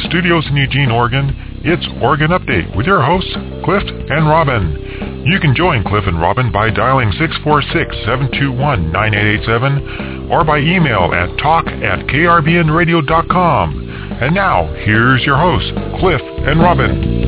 studios in Eugene, Oregon, it's Oregon Update with your hosts, Cliff and Robin. You can join Cliff and Robin by dialing 646-721-9887 or by email at talk@krbnradio.com. And now, here's your hosts, Cliff and Robin.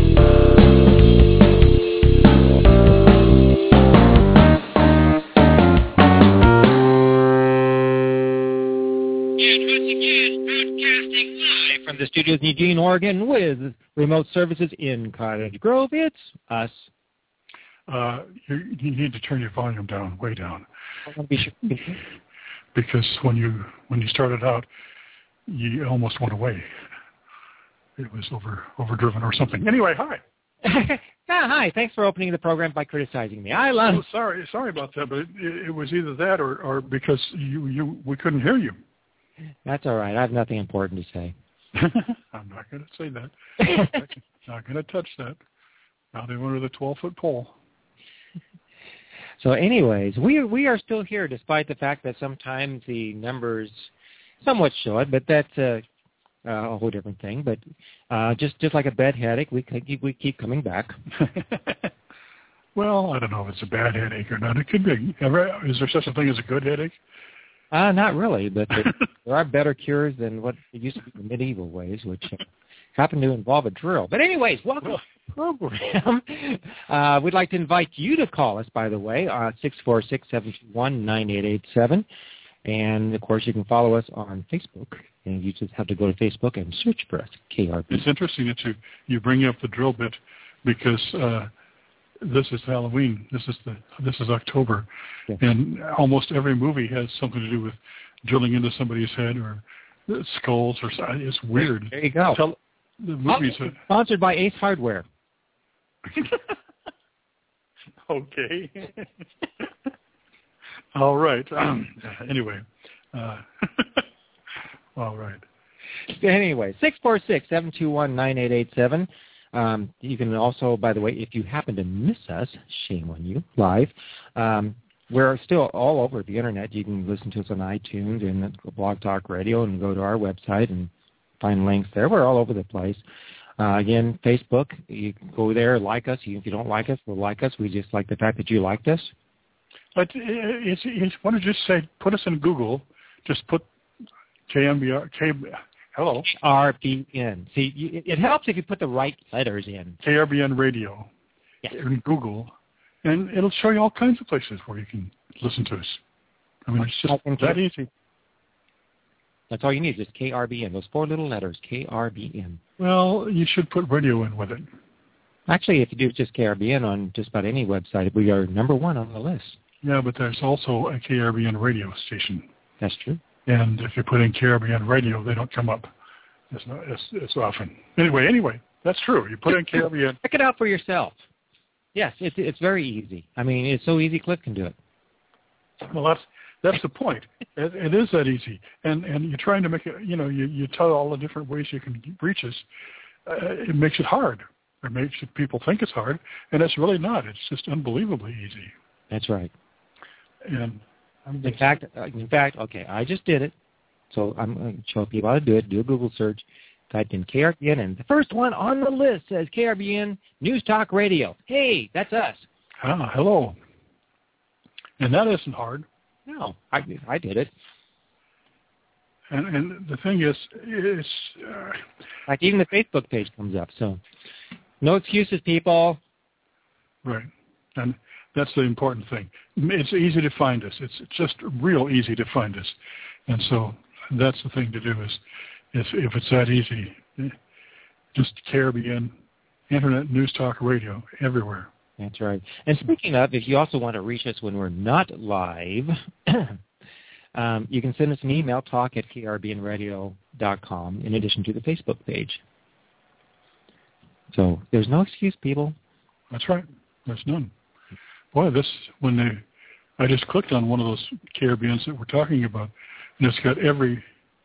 From the studios in Eugene, Oregon, with remote services in Cottage Grove, it's us. You need to turn your volume down, way down. I want to be sure. Because when you started out, you almost went away. It was overdriven or something. Anyway, hi. Hi. Thanks for opening the program by criticizing me. Sorry about that, but it was either that or because we couldn't hear you. That's all right. I have nothing important to say. I'm not going to say that. Not going to touch that. Not even with a 12-foot pole. So anyways, we are still here despite the fact that sometimes the numbers somewhat show it, but that's a whole different thing. But just like a bad headache, we keep coming back. Well, I don't know if it's a bad headache or not. It could be. Is there such a thing as a good headache? Not really, but there are better cures than what it used to be in the medieval ways, which happen to involve a drill. But anyways, welcome to the program. We'd like to invite you to call us, by the way, 646-721-9887. And, of course, you can follow us on Facebook. And you just have to go to Facebook and search for us, KRB. It's interesting that you bring up the drill bit because this is Halloween. This is October. Yes. And almost every movie has something to do with drilling into somebody's head or skulls or something. It's weird. There you go. The movies sponsored by Ace Hardware. Okay. All right. Anyway. All right. Anyway, 646-721-9887. You can also, by the way, if you happen to miss us, shame on you, live, we're still all over the Internet. You can listen to us on iTunes and Blog Talk Radio and go to our website and find links there. We're all over the place. Again, Facebook, you can go there, like us. If you don't like us, well, like us. We just like the fact that you liked us. But why don't you just say, put us in Google, just put hello. KRBN. See, it helps if you put the right letters in. KRBN Radio. Yes. In Google. And it'll show you all kinds of places where you can listen to us. I mean, it's just that easy. That's all you need, just KRBN. Those four little letters, KRBN. Well, you should put radio in with it. Actually, if you do just KRBN on just about any website, we are number one on the list. Yeah, but there's also a KRBN radio station. That's true. And if you put in KRBN radio, they don't come up as often. Anyway, that's true. You put in KRBN. Check it out for yourself. Yes, it's very easy. I mean, it's so easy, Cliff can do it. Well, that's the point. It is that easy. And you're trying to make it, you tell all the different ways you can reach us. It makes it hard. It makes people think it's hard. And it's really not. It's just unbelievably easy. That's right. And in fact, okay, I just did it. So I'm going to show people how to do it. Do a Google search. Type in KRBN, and the first one on the list says KRBN News Talk Radio. Hey, that's us. Hello. And that isn't hard. No, I did it. And the thing is, it's... like even the Facebook page comes up, so no excuses, people. Right. And that's the important thing. It's easy to find us. It's just real easy to find us. And so that's the thing to do is if it's that easy, just KRBN, Internet News Talk Radio, everywhere. That's right. And speaking of, if you also want to reach us when we're not live, you can send us an email, talk@krbnradio.com, in addition to the Facebook page. So there's no excuse, people. That's right. There's none. Boy, I just clicked on one of those KRBNs that we're talking about, and it's got every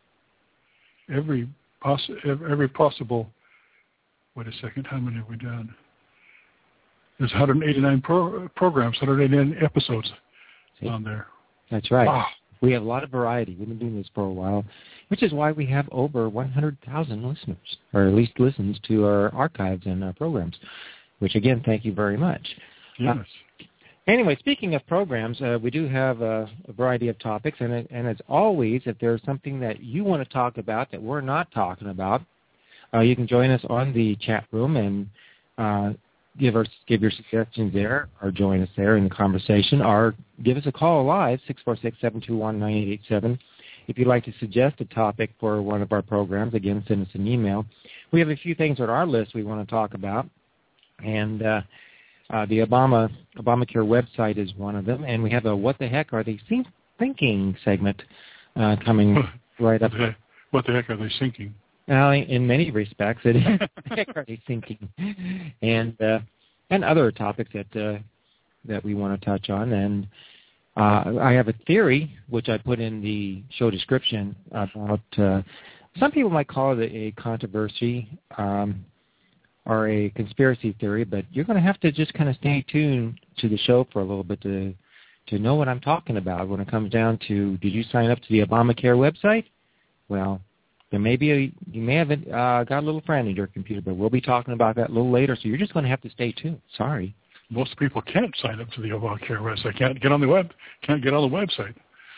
possible. Wait a second, how many have we done? There's 189 programs, 189 episodes on there. That's right. We have a lot of variety. We've been doing this for a while, which is why we have over 100,000 listeners, or at least listens to our archives and our programs, which, again, thank you very much. Yes. Anyway, speaking of programs, we do have a variety of topics, and as always, if there's something that you want to talk about that we're not talking about, you can join us on the chat room and give your suggestions there, or join us there in the conversation, or give us a call live, 646-721-9887. If you'd like to suggest a topic for one of our programs, again, send us an email. We have a few things on our list we want to talk about, and the Obamacare website is one of them, and we have a What the Heck Are They Thinking segment coming right up. What the heck are they thinking? In many respects, it is what the heck are they thinking, and other topics that we want to touch on. And I have a theory, which I put in the show description, about some people might call it a controversy or a conspiracy theory, but you're going to have to just kind of stay tuned to the show for a little bit to know what I'm talking about when it comes down to, did you sign up to the Obamacare website? Well, there may be you may have got a little friend in your computer, but we'll be talking about that a little later, so you're just going to have to stay tuned. Sorry. Most people can't sign up to the Obamacare website. Can't get on the website.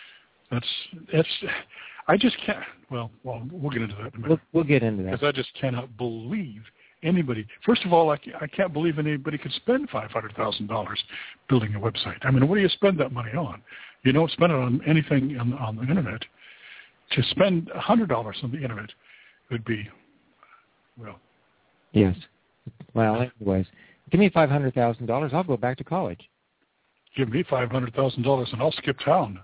I just can't. Well, we'll get into that in a minute. We'll get into that. Because I just cannot believe anybody. First of all, I can't believe anybody could spend $500,000 building a website. I mean, what do you spend that money on? You don't spend it on anything on the internet. To spend $100 on the internet would be, well. Yes. Well, anyways, give me $500,000. I'll go back to college. Give me $500,000 and I'll skip town.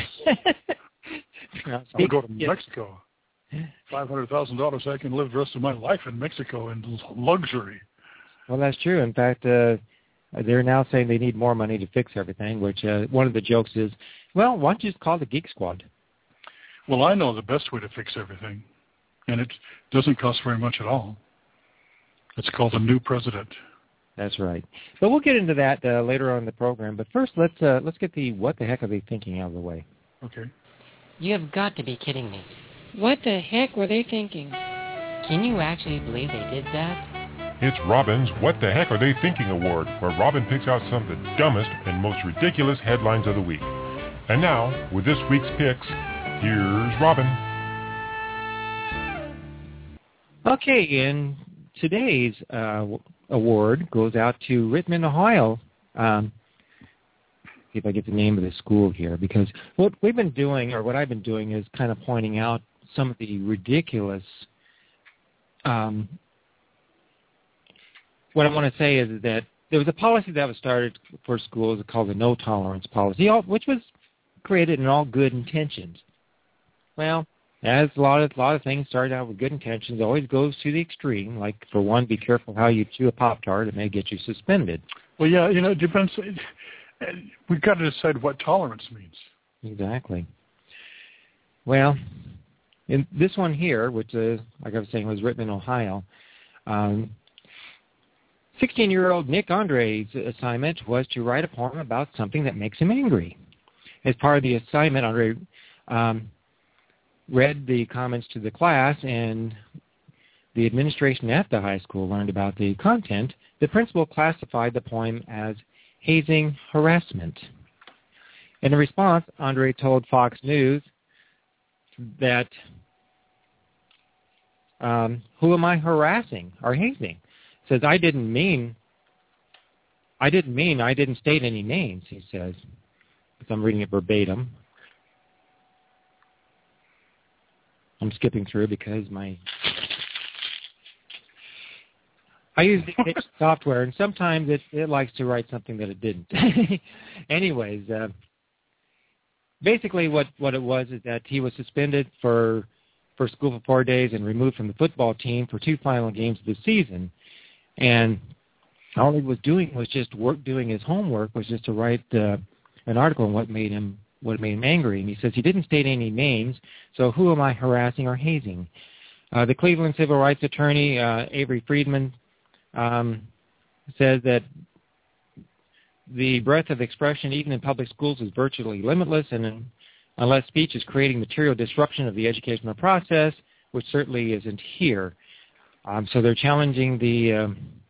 I'll go to Mexico. $500,000, I can live the rest of my life in Mexico in luxury. Well, that's true. In fact, they're now saying they need more money to fix everything, which one of the jokes is, well, why don't you just call the Geek Squad? Well, I know the best way to fix everything, and it doesn't cost very much at all. It's called a new president. That's right. But we'll get into that later on in the program. But first, let's get the what the heck are they thinking out of the way. Okay. You have got to be kidding me. What the heck were they thinking? Can you actually believe they did that? It's Robin's What the Heck Are They Thinking Award, where Robin picks out some of the dumbest and most ridiculous headlines of the week. And now, with this week's picks, here's Robin. Okay, and today's award goes out to Richmond, Ohio. See if I get the name of the school here, because what we've been doing, or what I've been doing, is kind of pointing out some of the ridiculous. What I want to say is that there was a policy that was started for schools called the no tolerance policy, which was created in all good intentions. Well, as a lot of things started out with good intentions, it always goes to the extreme. Like, for one, be careful how you chew a Pop-Tart. It may get you suspended. Well, yeah, it depends. We've got to decide what tolerance means. Exactly. Well, in this one here, which, like I was saying, was written in Ohio, 16-year-old Nick Andre's assignment was to write a poem about something that makes him angry. As part of the assignment, Andre read the comments to the class, and the administration at the high school learned about the content. The principal classified the poem as hazing harassment. In response, Andre told Fox News that, who am I harassing or hazing? Says, I didn't state any names, he says. So I'm reading it verbatim. I'm skipping through because I use the software, and sometimes it likes to write something that it didn't. Anyways, basically what it was is that he was suspended for school for 4 days and removed from the football team for 2 final games of the season. And all he was doing was just doing his homework, was just to write an article on what made him angry. And he says he didn't state any names, so who am I harassing or hazing? The Cleveland civil rights attorney, Avery Friedman, says that the breadth of expression, even in public schools, is virtually limitless, and unless speech is creating material disruption of the educational process, which certainly isn't here. So they're challenging the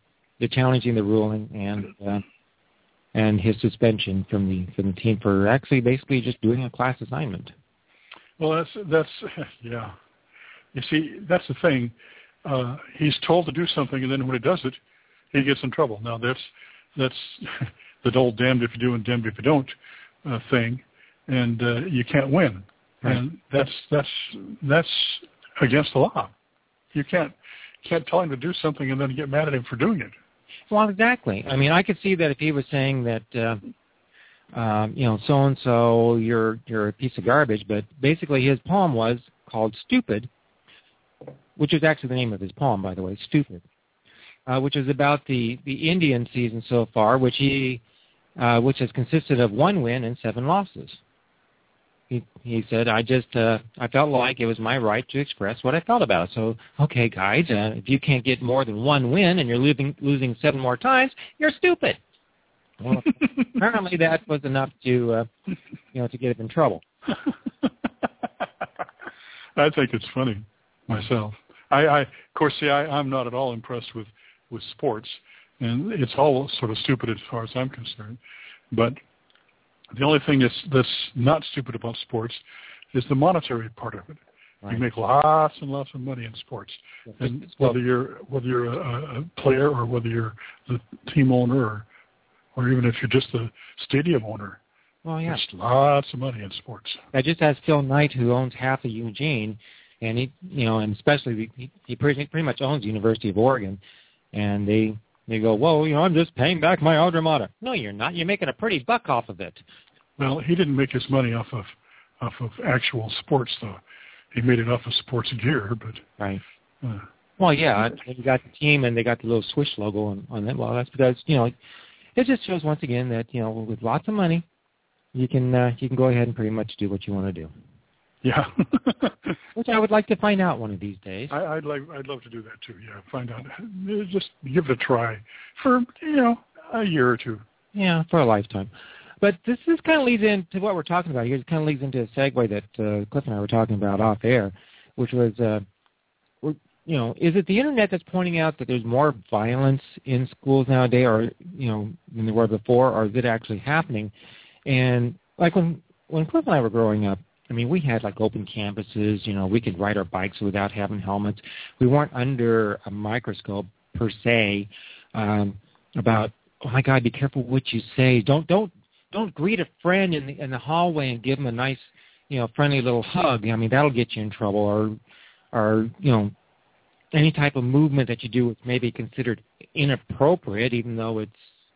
ruling and his suspension from the team for actually basically just doing a class assignment. Well, that's yeah. You see, that's the thing. He's told to do something, and then when he does it, he gets in trouble. Now that's the old "damned if you do and damned if you don't" thing, and you can't win. Right. And that's against the law. You can't tell him to do something and then get mad at him for doing it. Well, exactly. I mean, I could see that if he was saying that, so and so, you're a piece of garbage, but basically his poem was called "Stupid," which is actually the name of his poem, by the way, "Stupid," which is about the Indian season so far, which has consisted of 1 win and 7 losses. He said, I felt like it was my right to express what I felt about it. So, okay, guys, if you can't get more than 1 win and you're losing 7 more times, you're stupid. Well, apparently that was enough to get him in trouble. I think it's funny myself. Of course, I'm not at all impressed with sports, and it's all sort of stupid as far as I'm concerned. But the only thing that's not stupid about sports is the monetary part of it. Right. You make lots and lots of money in sports, and whether you're a player or whether you're the team owner or even if you're just the stadium owner, there's lots of money in sports. I just asked Phil Knight, who owns half of Eugene, and and especially he pretty much owns the University of Oregon, and they go, well, I'm just paying back my alma mater. No, you're not. You're making a pretty buck off of it. Well, he didn't make his money off of actual sports, though. He made it off of sports gear, but right. Well, yeah, they got the team and they got the little Swish logo on that. Well, that's because it just shows once again that with lots of money, you can go ahead and pretty much do what you want to do. Yeah. Which I would like to find out one of these days. I'd love to do that too. Yeah, find out. Just give it a try for a year or two. Yeah, for a lifetime. But this kind of leads into what we're talking about here. It kind of leads into a segue that Cliff and I were talking about off air, which was, is it the internet that's pointing out that there's more violence in schools nowadays, or than there were before, or is it actually happening? And like when Cliff and I were growing up, I mean, we had like open campuses. We could ride our bikes without having helmets. We weren't under a microscope per se about, oh my God, be careful what you say. Don't greet a friend in the hallway and give them a nice, friendly little hug. I mean, that'll get you in trouble. Or any type of movement that you do is maybe considered inappropriate, even though it's,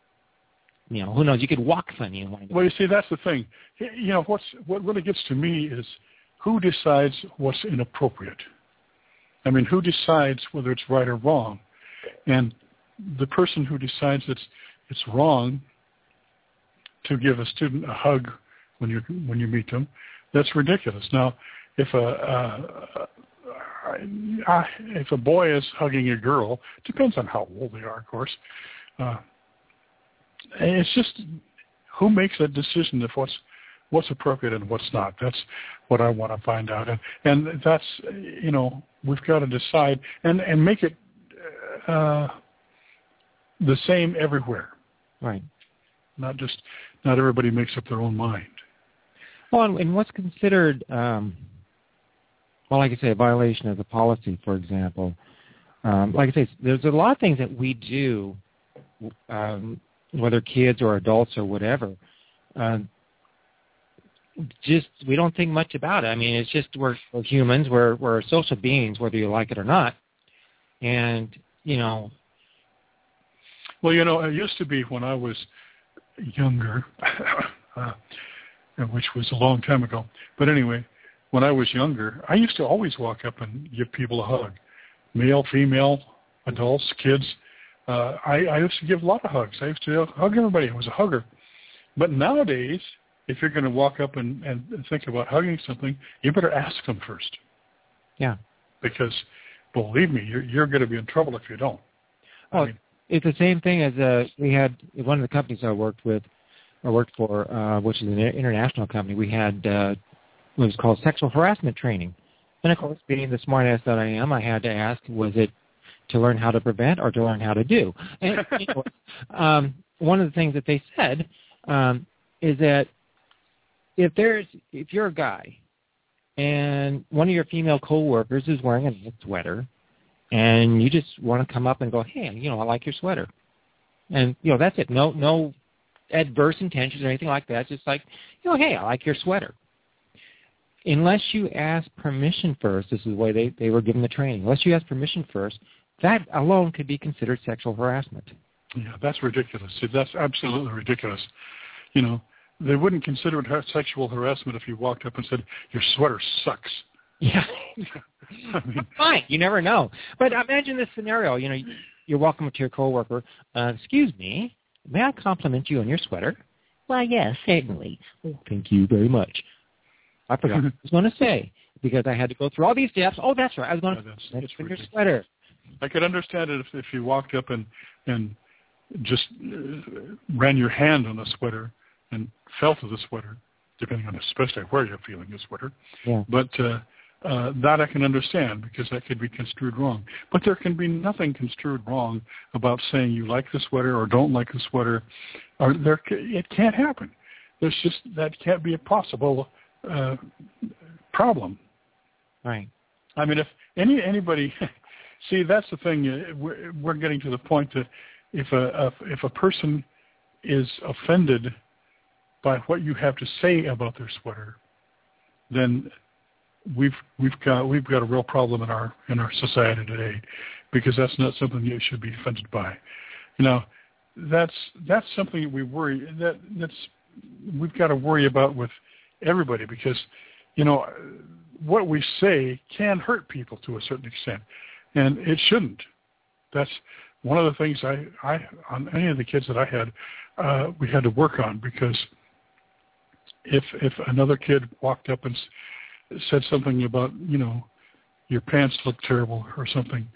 who knows? You could walk funny and want to. Well, you see, that's the thing. What really gets to me is who decides what's inappropriate. I mean, who decides whether it's right or wrong? And the person who decides it's wrong to give a student a hug when you meet them, that's ridiculous. Now, if a boy is hugging a girl, depends on how old they are, of course. It's just who makes that decision of what's appropriate and what's not. That's what I want to find out, and that's we've got to decide and make it the same everywhere. Right. Not everybody makes up their own mind. Well, and what's considered, like I say, a violation of the policy, for example. Like I say, there's a lot of things that we do, whether kids or adults or whatever, just we don't think much about it. I mean, it's just we're humans, we're social beings, whether you like it or not. And, Well, it used to be when I was younger, which was a long time ago. But anyway, when I was younger, I used to always walk up and give people a hug. Male, female, adults, kids. I used to give a lot of hugs. I used to hug everybody. I was a hugger. But nowadays, if you're going to walk up and think about hugging something, you better ask them first. Yeah. Because, believe me, you're going to be in trouble if you don't. Well, it's the same thing as we had one of the companies I worked for, which is an international company. We had was called sexual harassment training. And of course, being the smartass that I am, I had to ask, was it to learn how to prevent or to learn how to do? And one of the things that they said is that if you're a guy and one of your female coworkers is wearing a sweater, and you just want to come up and go, hey, I like your sweater, and that's it. No adverse intentions or anything like that. Just like, hey, I like your sweater. Unless you ask permission first, this is the way they were given the training. Unless you ask permission first, that alone could be considered sexual harassment. Yeah, that's ridiculous. That's absolutely ridiculous. They wouldn't consider it sexual harassment if you walked up and said, your sweater sucks. Yeah. I mean, fine. You never know. But imagine this scenario. You're walking up to your coworker. Excuse me, may I compliment you on your sweater? Why, yes, certainly. Oh, thank you very much. I forgot what I was going to say because I had to go through all these steps. Oh, that's right. I was going to compliment you on your sweater. I could understand it if you walked up and just ran your hand on the sweater and felt of the sweater, depending on especially where you're feeling the sweater. Yeah. But that I can understand because that could be construed wrong. But there can be nothing construed wrong about saying you like the sweater or don't like the sweater. It can't happen. That can't be a possible problem. Right. I mean, if anybody, see, that's the thing. We're getting to the point that if a person is offended by what you have to say about their sweater, then we've got a real problem in our society today, because that's not something you should be offended by. That's something we've got to worry about with everybody, because what we say can hurt people to a certain extent, and it shouldn't. That's one of the things I on any of the kids that I had, we had to work on, because if another kid walked up and said something about, your pants look terrible or something,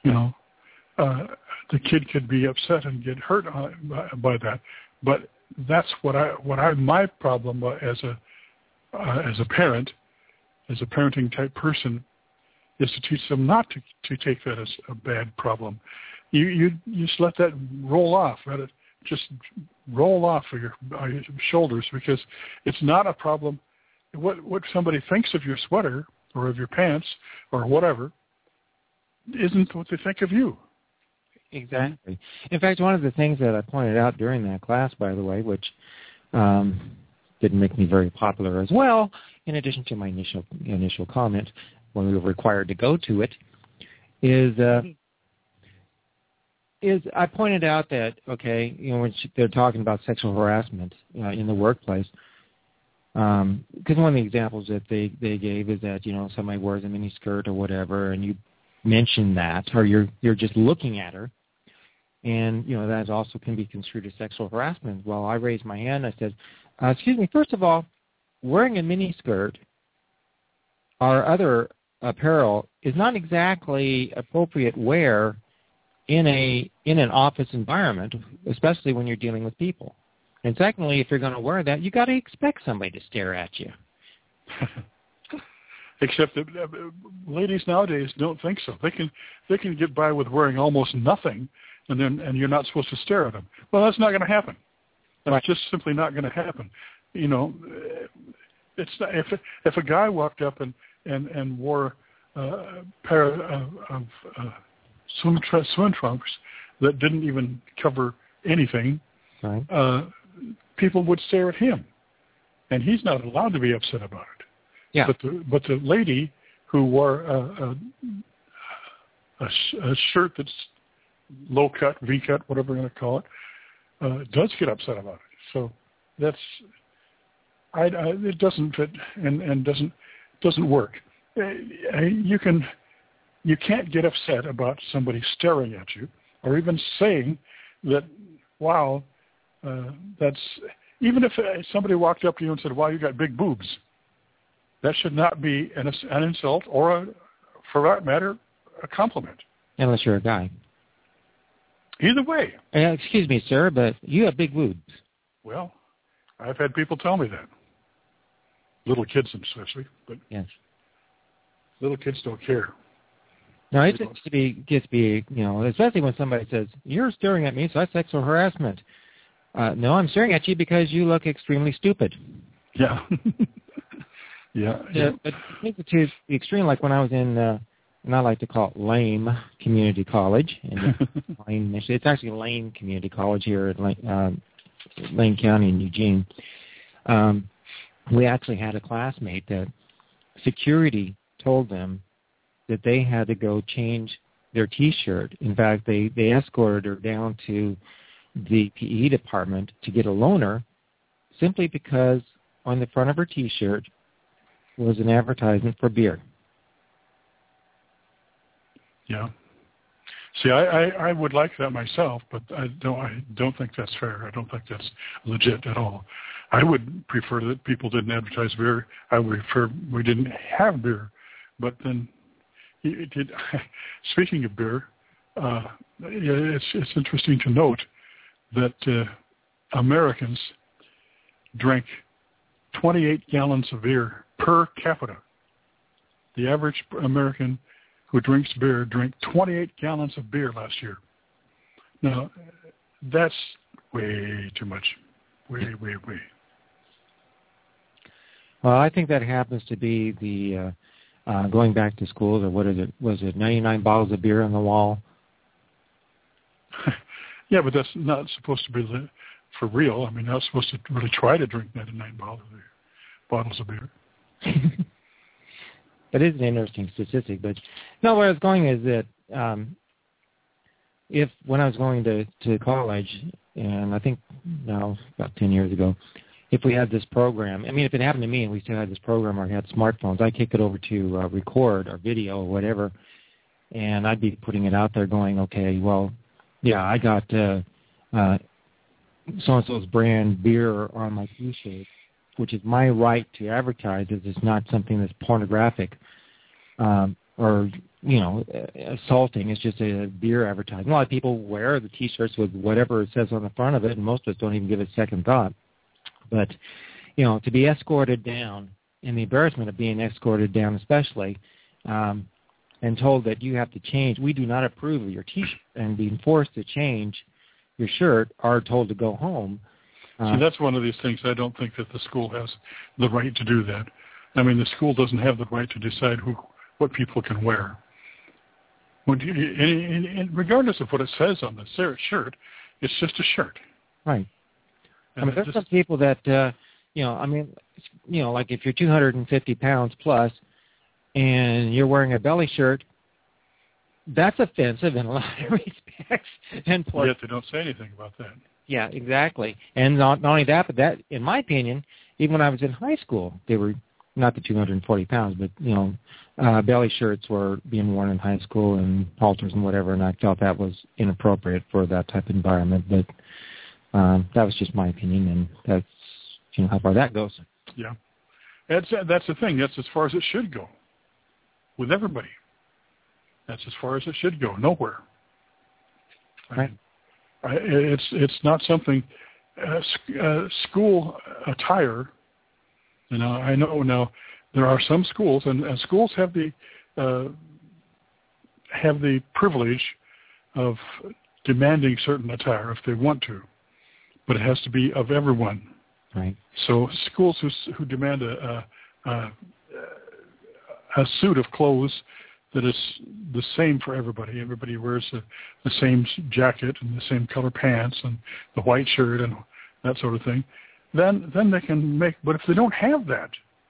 the kid could be upset and get hurt by that. But that's my problem as a parent, as a parenting type person, is to teach them not to take that as a bad problem. You just let that roll off. Let it just roll off of your shoulders, because it's not a problem. What somebody thinks of your sweater or of your pants or whatever isn't what they think of you. Exactly. In fact, one of the things that I pointed out during that class, by the way, which didn't make me very popular as well, in addition to my initial comment when we were required to go to it, is I pointed out that, when they're talking about sexual harassment in the workplace, because one of the examples that they gave is that, somebody wears a mini skirt or whatever, and you mention that, or you're just looking at her, and, that also can be construed as sexual harassment. Well, I raised my hand. I said, excuse me, first of all, wearing a mini skirt or other apparel is not exactly appropriate wear in an office environment, especially when you're dealing with people. And secondly, if you're going to wear that, you got to expect somebody to stare at you. Except that ladies nowadays don't think so. They can get by with wearing almost nothing, and you're not supposed to stare at them. Well, that's not going to happen. That's just simply not going to happen. It's not, if a guy walked up and wore a pair of swim trunks that didn't even cover anything, right, people would stare at him, and he's not allowed to be upset about it. Yeah. But the lady who wore a shirt that's low cut, V cut, whatever we're going to call it, does get upset about it. So that's it doesn't fit and doesn't work. You can't get upset about somebody staring at you, or even saying that, wow, that's, even if somebody walked up to you and said, wow, you got big boobs, that should not be an insult or, for that matter, a compliment. Unless you're a guy. Either way. Excuse me, sir, but you have big boobs. Well, I've had people tell me that. little kids especially, but Yes. little kids don't care. No, it gets to be, especially when somebody says, "You're staring at me, so that's sexual harassment." No, I'm staring at you because you look extremely stupid. Yeah. yeah. But take it to the extreme, like when I was in, and I like to call it Lane Community College. And Lane, Michigan. It's actually Lane Community College here at Lane County in Eugene. We actually had a classmate that security told them that they had to go change their T-shirt. In fact, they escorted her down to the PE department to get a loaner simply because on the front of her T-shirt was an advertisement for beer. Yeah. See, I would like that myself, but I don't think that's fair. I don't think that's legit at all. I would prefer that people didn't advertise beer. I would prefer we didn't have beer. But then, speaking of beer, it's interesting to note that Americans drank 28 gallons of beer per capita. The average American who drinks beer drank 28 gallons of beer last year. Now, that's way too much. Way. Well, I think that happens to be the going back to schools, or what is it? Was it 99 bottles of beer on the wall? Yeah, but that's not supposed to be for real. I mean, not supposed to really try to drink 99 bottles of beer. That is an interesting statistic. But no, where I was going is that if when I was going to college, and I think now about 10 years ago, if we had this program, I mean, if it happened to me and we still had this program or had smartphones, I'd kick it over to record or video or whatever, and I'd be putting it out there going, okay, well, yeah, I got so-and-so's brand beer on my T-shirt, which is my right to advertise it. It's not something that's pornographic or, assaulting. It's just a beer advertising. A lot of people wear the T-shirts with whatever it says on the front of it, and most of us don't even give it a second thought. But, to be escorted down, and the embarrassment of being escorted down especially, and told that you have to change, we do not approve of your T-shirt, and being forced to change your shirt, are told to go home. See, that's one of these things. I don't think that the school has the right to do that. I mean, the school doesn't have the right to decide what people can wear. Regardless of what it says on the shirt, it's just a shirt. Right. I mean, there's some people that, like if you're 250 pounds plus and you're wearing a belly shirt, that's offensive in a lot of respects. And yet they don't say anything about that. Yeah, exactly. And not only that, but that, in my opinion, even when I was in high school, they were not the 240 pounds, but, belly shirts were being worn in high school and halters and whatever, and I felt that was inappropriate for that type of environment. But that was just my opinion, and that's how far that goes. Yeah. That's the thing. That's as far as it should go with everybody. That's as far as it should go. Nowhere. Right. It's not something school attire. I know now there are some schools, and schools have the privilege of demanding certain attire if they want to, but it has to be of everyone. Right. So schools who demand a suit of clothes that is the same for everybody. Everybody wears the same jacket and the same color pants and the white shirt and that sort of thing. Then they can make. But if they don't have that,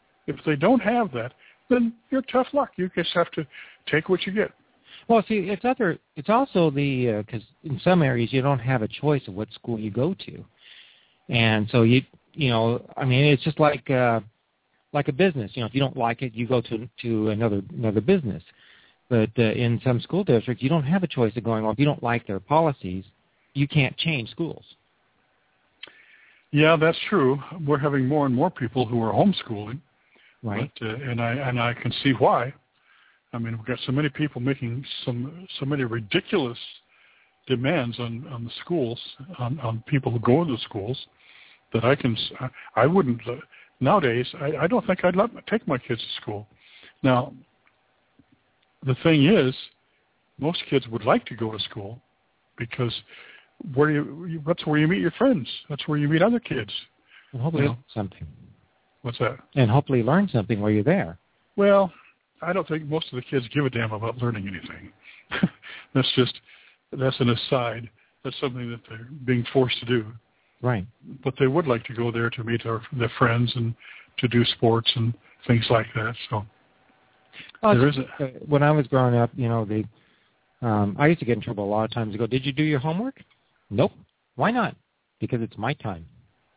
then you're tough luck. You just have to take what you get. Well, see, it's also because in some areas you don't have a choice of what school you go to, and so it's just like a business. If you don't like it, you go to another business. But in some school districts, you don't have a choice of going, well, if you don't like their policies, you can't change schools. Yeah, that's true. We're having more and more people who are homeschooling. Right. But, and I can see why. I mean, we've got so many people making so many ridiculous demands on the schools, on people who go into schools, that I wouldn't, nowadays, I don't think I'd take my kids to school. Now, the thing is, most kids would like to go to school because that's where you meet your friends. That's where you meet other kids. And hopefully learn something. What's that? And hopefully learn something while you're there. Well, I don't think most of the kids give a damn about learning anything. That's an aside. That's something that they're being forced to do. Right. But they would like to go there to meet their friends and to do sports and things like that. So there is when I was growing up, I used to get in trouble a lot of times. Go, did you do your homework? Nope. Why not? Because it's my time.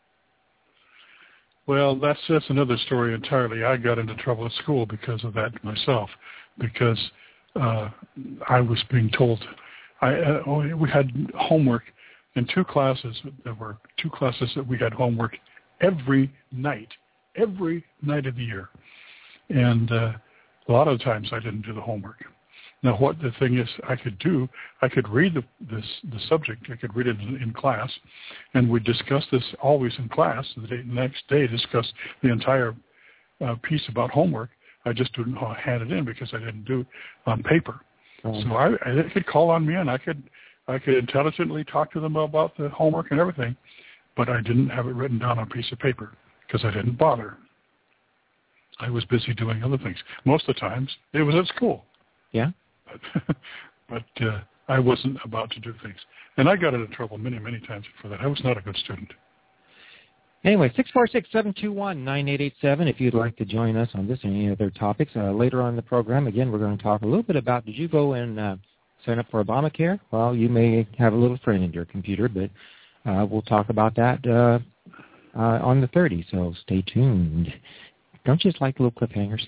Well, that's another story entirely. I got into trouble at school because of that myself, because I was being told we had homework in two classes. There were two classes that we had homework every night of the year, and a lot of times I didn't do the homework. Now, what the thing is, I could read the subject. I could read it in class, and we'd discuss this always in class. The next day, discuss the entire piece about homework. I just didn't hand it in because I didn't do it on paper. So they could call on me, and I could intelligently talk to them about the homework and everything, but I didn't have it written down on a piece of paper because I didn't bother. I was busy doing other things. Most of the times, it was at school. Yeah. But I wasn't about to do things. And I got into trouble many, many times for that. I was not a good student. Anyway, 646-721-9887 if you'd like to join us on this and any other topics. Later on in the program, again, we're going to talk a little bit about, did you go and sign up for Obamacare? Well, you may have a little friend in your computer, but we'll talk about that on the 30th, so stay tuned. Don't you just like little cliffhangers?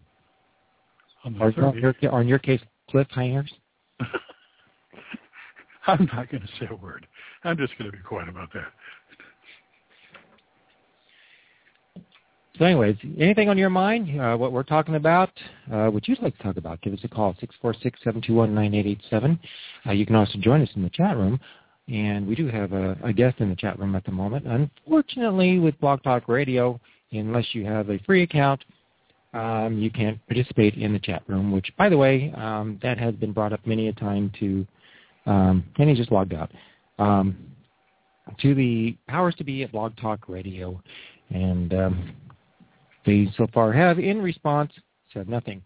Or in your case, cliffhangers? I'm not going to say a word. I'm just going to be quiet about that. So anyways, anything on your mind, what we're talking about, what you'd like to talk about, give us a call, 646-721-9887. You can also join us in the chat room, and we do have a guest in the chat room at the moment. Unfortunately, with Blog Talk Radio, unless you have a free account, you can't participate in the chat room, which, by the way, that has been brought up many a time to, and he just logged out, to the powers to be at Blog Talk Radio. And they so far have, in response, said nothing.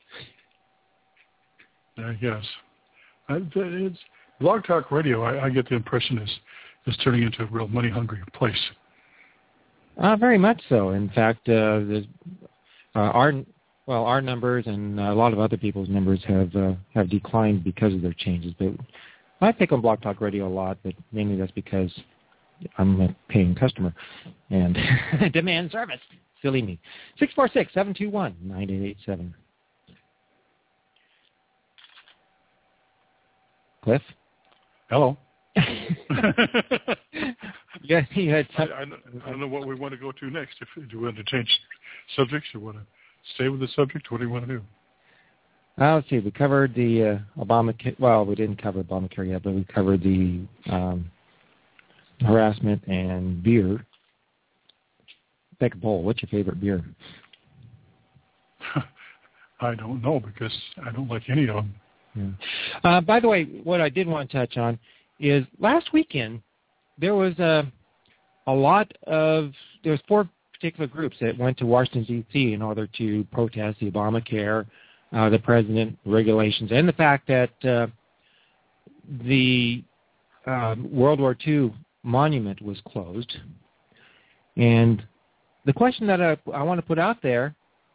Yes. It's, Blog Talk Radio, I get the impression, is turning into a real money-hungry place. Very much so. In fact, our numbers and a lot of other people's numbers have declined because of their changes. But I pick on Blog Talk Radio a lot, but mainly that's because I'm a paying customer and demand service. Silly me. 646-721-9887. Cliff? Hello. Yeah, he had. I don't know what we want to go to next. Do you want to change subjects? Do you want to stay with the subject? What do you want to do? Let's see. We covered the Obamacare. Well, we didn't cover Obamacare yet, but we covered the harassment and beer. Take a poll. What's your favorite beer? I don't know because I don't like any of them. Yeah. By the way, what I did want to touch on is last weekend there was there was 4 particular groups that went to Washington, D.C. in order to protest the Obamacare, the president, regulations, and the fact that the World War II monument was closed. And the question that I want to put out there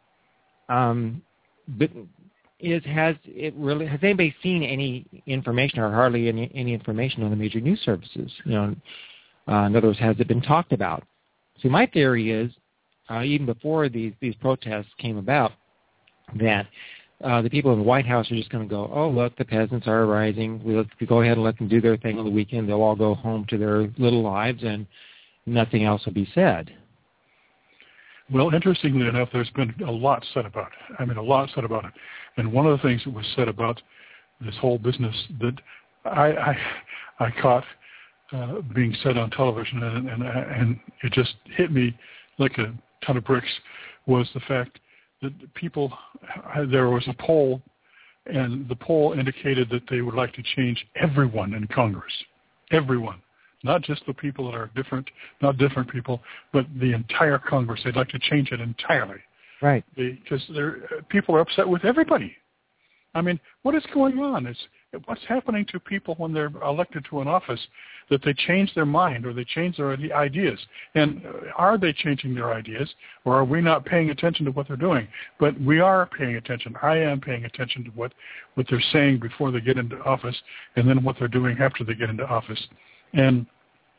is, has anybody seen any information or hardly any information on the major news services? In other words, has it been talked about? See, my theory is, even before these protests came about, that the people in the White House are just going to go, oh, look, the peasants are rising. We go ahead and let them do their thing on the weekend. They'll all go home to their little lives, and nothing else will be said. Well, interestingly enough, there's been a lot said about it. I mean, a lot said about it. And one of the things that was said about this whole business that I caught being said on television, and it just hit me like a ton of bricks was the fact that there was a poll, and the poll indicated that they would like to change everyone in Congress. Everyone. Not just the people that are different, not different people, but the entire Congress. They'd like to change it entirely. Right. Because people are upset with everybody. I mean, what is going on? What's happening to people when they're elected to an office that they change their mind or they change their ideas? And are they changing their ideas, or are we not paying attention to what they're doing? But we are paying attention. I am paying attention to what they're saying before they get into office, and then what they're doing after they get into office. And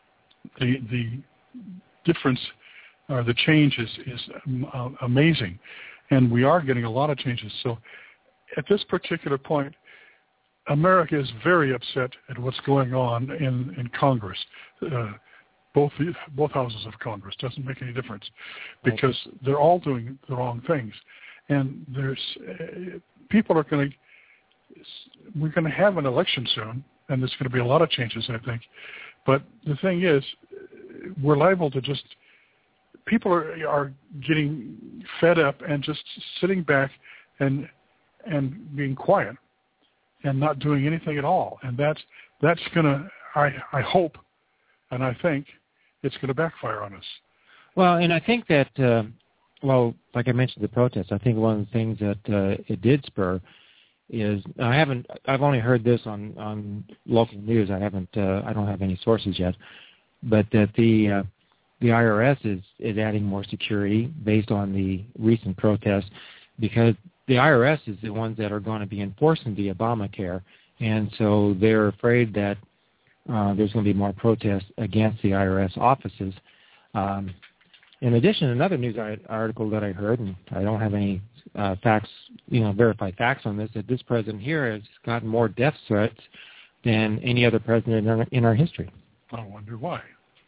the difference or the change is amazing. And we are getting a lot of changes. So at this particular point, America is very upset at what's going on in Congress. Both houses of Congress. Doesn't make any difference, because they're all doing the wrong things. And we're going to have an election soon, and there's going to be a lot of changes, I think. But the thing is, we're liable to people are getting fed up and just sitting back and being quiet and not doing anything at all. And that's going to, I hope, and I think it's going to backfire on us. Well, and I think that, like I mentioned, the protests, I think one of the things that it did spur is, I've only heard this on local news. I don't have any sources yet, but that the IRS is adding more security based on the recent protests, because the IRS is the ones that are going to be enforcing the Obamacare, and so they're afraid that there's going to be more protests against the IRS offices. In addition, another news article that I heard, and I don't have any facts, verified facts on this, that this president here has gotten more death threats than any other president in our history. I wonder why.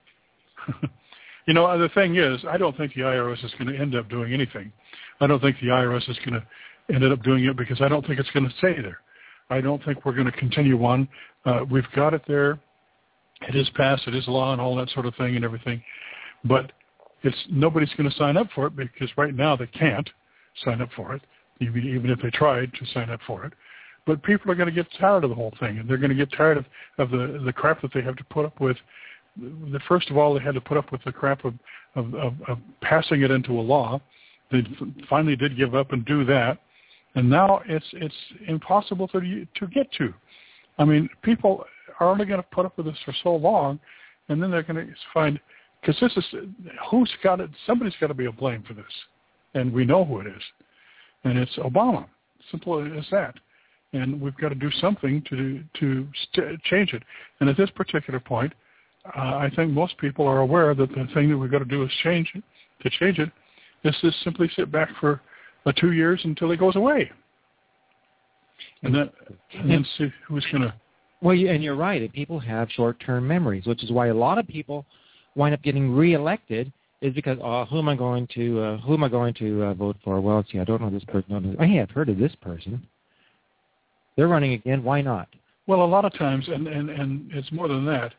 The thing is, I don't think the IRS is going to end up doing anything. I don't think the IRS is going to end up doing it, because I don't think it's going to stay there. I don't think we're going to continue on. We've got it there. It is passed. It is law and all that sort of thing and everything. But nobody's going to sign up for it, because right now they can't sign up for it, even if they tried to sign up for it. But people are going to get tired of the whole thing, and they're going to get tired of the crap that they have to put up with. First of all, they had to put up with the crap of passing it into a law. They finally did give up and do that, and now it's impossible to get to. I mean, people are only going to put up with this for so long, and then they're going to find, because this is, who's got it? Somebody's got to be a blame for this, and we know who it is, and it's Obama. Simple as that. And we've got to do something to change it. And at this particular point, I think most people are aware that the thing that we've got to do is change it. To change it is to simply sit back for 2 years until it goes away, and then see who's going to. Well, and you're right. People have short-term memories, which is why a lot of people wind up getting reelected. Is because who am I going to vote for? Well, see, I don't know this person. Hey, I've heard of this person. They're running again. Why not? Well, a lot of times, and it's more than that.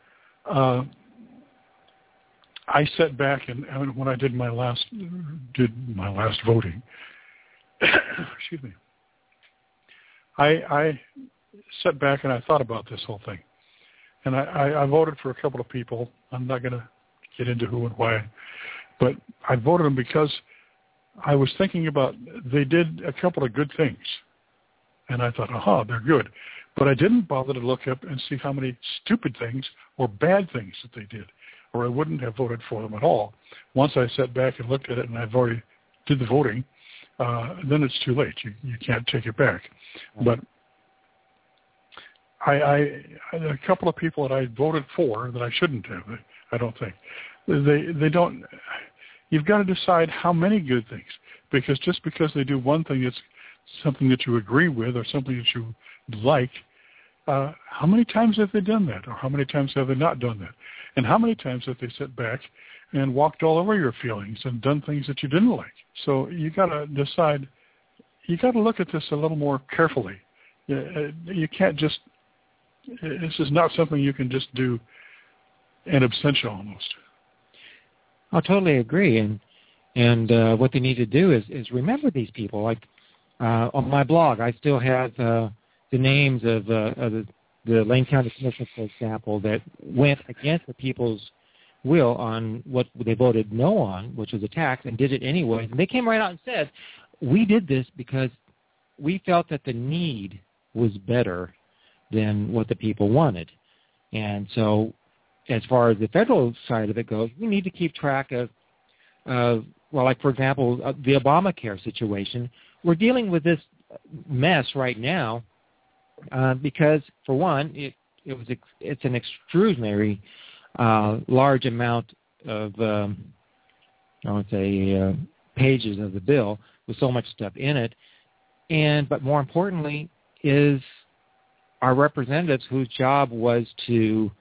I sat back and when I did my last voting, excuse me, I sat back and I thought about this whole thing, and I voted for a couple of people. I'm not going to get into who and why, but I voted them because I was thinking about, they did a couple of good things, and I thought, they're good. But I didn't bother to look up and see how many stupid things or bad things that they did, or I wouldn't have voted for them at all. Once I sat back and looked at it and I've already did the voting, then it's too late. You can't take it back. But a couple of people that I voted for that I shouldn't have, I don't think. They don't. You've got to decide how many good things, because just because they do one thing that's something that you agree with or something that you like, how many times have they done that, or how many times have they not done that, and how many times have they sat back and walked all over your feelings and done things that you didn't like? So you got to decide. You got to look at this a little more carefully. You can't just. This is not something you can just do in absentia almost. I totally agree, and And what they need to do is remember these people. Like on my blog, I still have the names of the Lane County Commission, for example, that went against the people's will on what they voted no on, which was a tax, and did it anyway. And they came right out and said, we did this because we felt that the need was better than what the people wanted. And so as far as the federal side of it goes, we need to keep track of well, like, for example, the Obamacare situation. We're dealing with this mess right now because, for one, it's an extraordinary large amount of, I would say, pages of the bill with so much stuff in it. But more importantly is our representatives whose job was to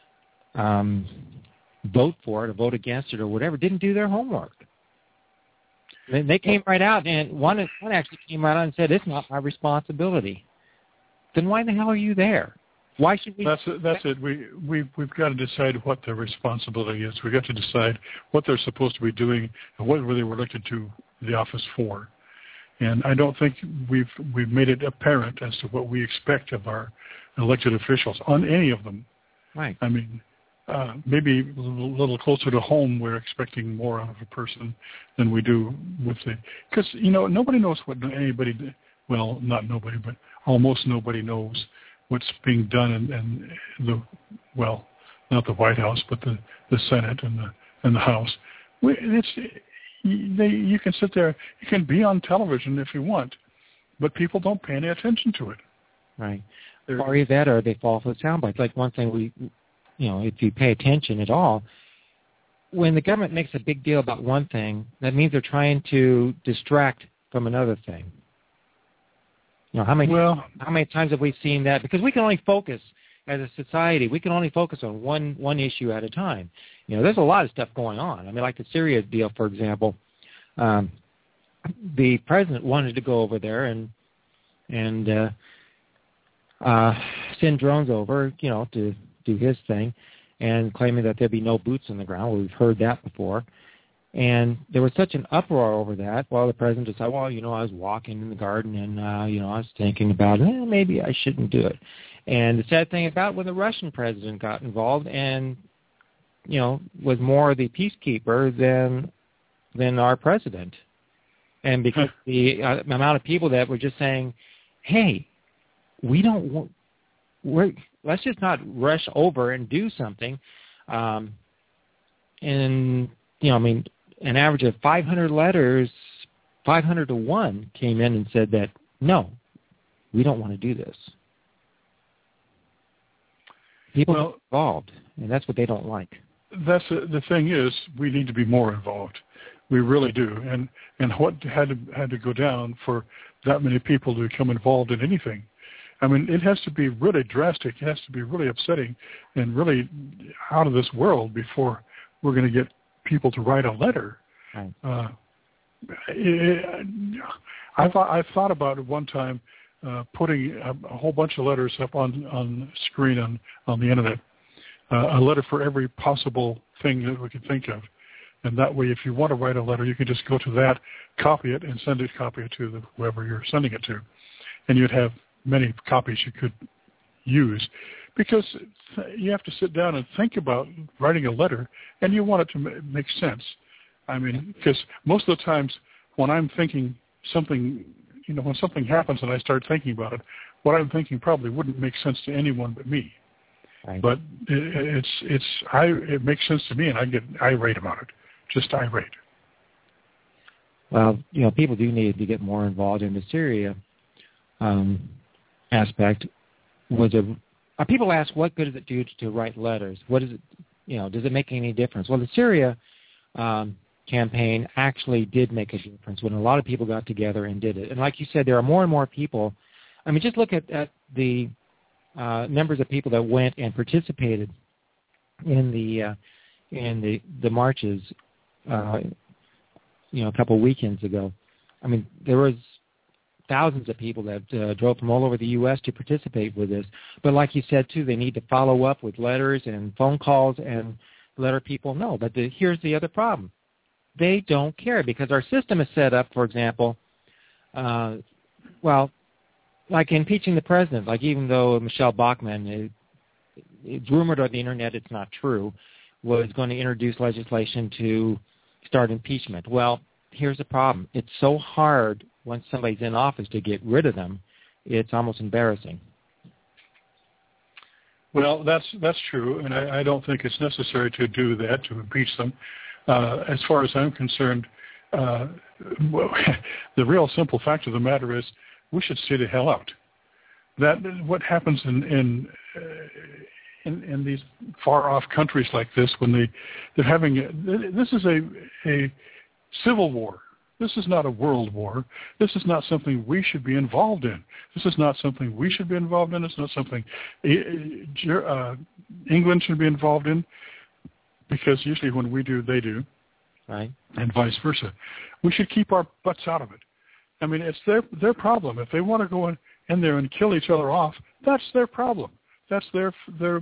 vote for it or vote against it or whatever didn't do their homework. They came right out, and one actually came right out and said, it's not my responsibility. Then why the hell are you there? Why should we? That's it. We've got to decide what their responsibility is. We've got to decide what they're supposed to be doing and what they were elected to the office for. And I don't think we've made it apparent as to what we expect of our elected officials on any of them. Right. I mean, maybe a little closer to home, we're expecting more out of a person than we do with because nobody knows what anybody. Well, not nobody, but almost nobody knows what's being done in not the White House, but the Senate and the House. You can sit there, you can be on television if you want, but people don't pay any attention to it. Right. Or either that, or they fall for the sound bites. Like one thing if you pay attention at all, when the government makes a big deal about one thing, that means they're trying to distract from another thing. How many times have we seen that? Because we can only focus as a society. We can only focus on one issue at a time. There's a lot of stuff going on. I mean, like the Syria deal, for example. The president wanted to go over there and send drones over, to do his thing, and claiming that there'd be no boots on the ground. Well, we've heard that before. And there was such an uproar over that. Well, the president decided, I was walking in the garden and, I was thinking about maybe I shouldn't do it. And the sad thing about when the Russian president got involved and, was more the peacekeeper than our president. And because the amount of people that were just saying, hey, let's just not rush over and do something. An average of 500 letters, 500 to 1 came in and said that, no, we don't want to do this. People are involved, and that's what they don't like. The thing is, we need to be more involved. We really do. And what had to go down for that many people to become involved in anything? I mean, it has to be really drastic. It has to be really upsetting and really out of this world before we're going to get people to write a letter. Right. I thought about it one time, putting a whole bunch of letters up on screen on the internet, a letter for every possible thing that we could think of. And that way, if you want to write a letter, you can just go to that, copy it, and copy it to whoever you're sending it to. And you'd have many copies you could use. Because you have to sit down and think about writing a letter, and you want it to make sense. I mean, because most of the times when I'm thinking something, when something happens and I start thinking about it, what I'm thinking probably wouldn't make sense to anyone but me. Right. But it makes sense to me, and I get irate about it, just irate. Well, people do need to get more involved in the Syria aspect. People ask, what good does it do to write letters? What is it? Does it make any difference? Well, the Syria campaign actually did make a difference when a lot of people got together and did it. And like you said, there are more and more people. I mean, just look at the numbers of people that went and participated in the marches, a couple of weekends ago. I mean, there was thousands of people that drove from all over the U.S. to participate with this. But like you said, too, they need to follow up with letters and phone calls and let our people know. But here's the other problem. they don't care because our system is set up, for example, like impeaching the president, like even though Michelle Bachmann, it's rumored on the internet, it's not true, was going to introduce legislation to start impeachment. Well, here's the problem. It's so hard once somebody's in office to get rid of them, it's almost embarrassing. Well, that's true, and I don't think it's necessary to do that, to impeach them. As far as I'm concerned, the real simple fact of the matter is we should stay the hell out. That what happens in these far-off countries like this when they're having this is a civil war. This is not a world war. This is not something we should be involved in. This is not something we should be involved in. It's not something England should be involved in, because usually when we do, they do, right, and vice versa. We should keep our butts out of it. I mean, it's their problem. If they want to go in there and kill each other off, that's their problem. That's their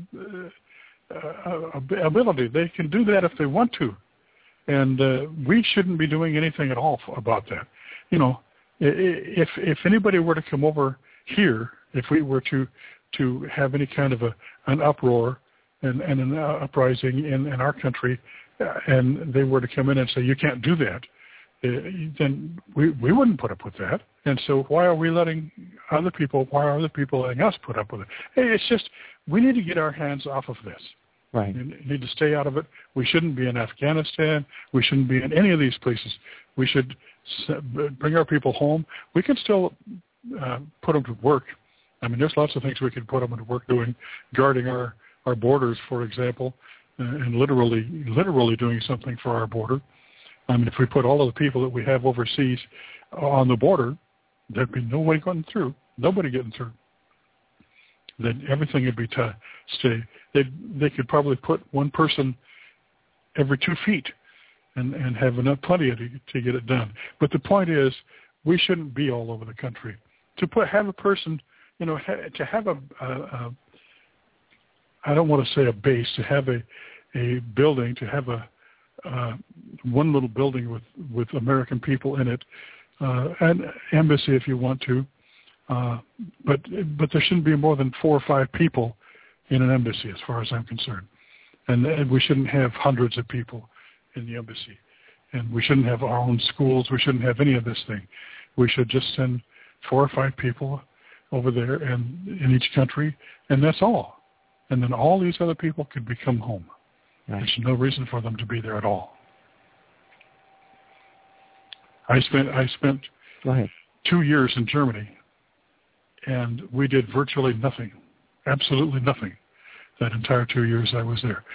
ability. They can do that if they want to. And we shouldn't be doing anything at all about that. You know, if anybody were to come over here, if we were to have any kind of an uproar and an uprising in our country, and they were to come in and say, you can't do that, then we wouldn't put up with that. And so why are other people letting us put up with it? Hey, it's just, we need to get our hands off of this. Right. We need to stay out of it. We shouldn't be in Afghanistan. We shouldn't be in any of these places. We should bring our people home. We can still put them to work. I mean, there's lots of things we could put them to work doing, guarding our borders, for example, and literally doing something for our border. I mean, if we put all of the people that we have overseas on the border, there'd be nobody getting through. Then everything would be to stay. They could probably put one person every 2 feet and have enough plenty to get it done. But the point is, we shouldn't be all over the country. Have a person, you know, to have I don't want to say a base, to have a building, to have one little building with American people in it, an embassy if you want to, but there shouldn't be more than 4 or 5 people in an embassy, as far as I'm concerned, and we shouldn't have hundreds of people in the embassy, and we shouldn't have our own schools. We shouldn't have any of this thing. We should just send 4 or 5 people over there and in each country, and that's all. And then all these other people could become home. Right. There's no reason for them to be there at all. I spent 2 years in Germany, and we did virtually nothing, absolutely nothing, that entire 2 years I was there.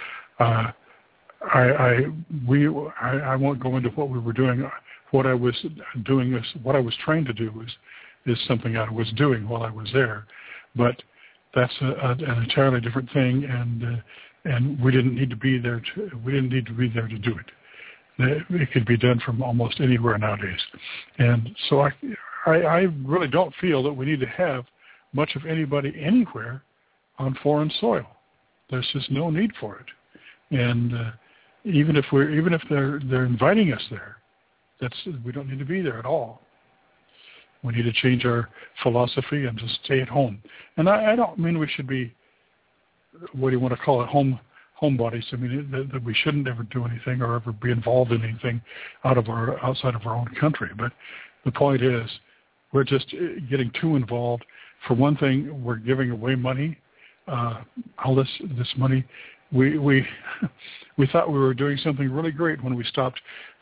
I won't go into what we were doing. What I was doing is what I was trained to do is something I was doing while I was there, but that's an entirely different thing, and we didn't need to be there to do it. It could be done from almost anywhere nowadays, and so I really don't feel that we need to have much of anybody anywhere on foreign soil. There's just no need for it, and even if they're inviting us there, we don't need to be there at all. We need to change our philosophy and just stay at home. And I don't mean we should be, what do you want to call it, homebodies. I mean that we shouldn't ever do anything or ever be involved in anything outside of our own country. But the point is, we're just getting too involved. For one thing, we're giving away money. All this money, we thought we were doing something really great when we stopped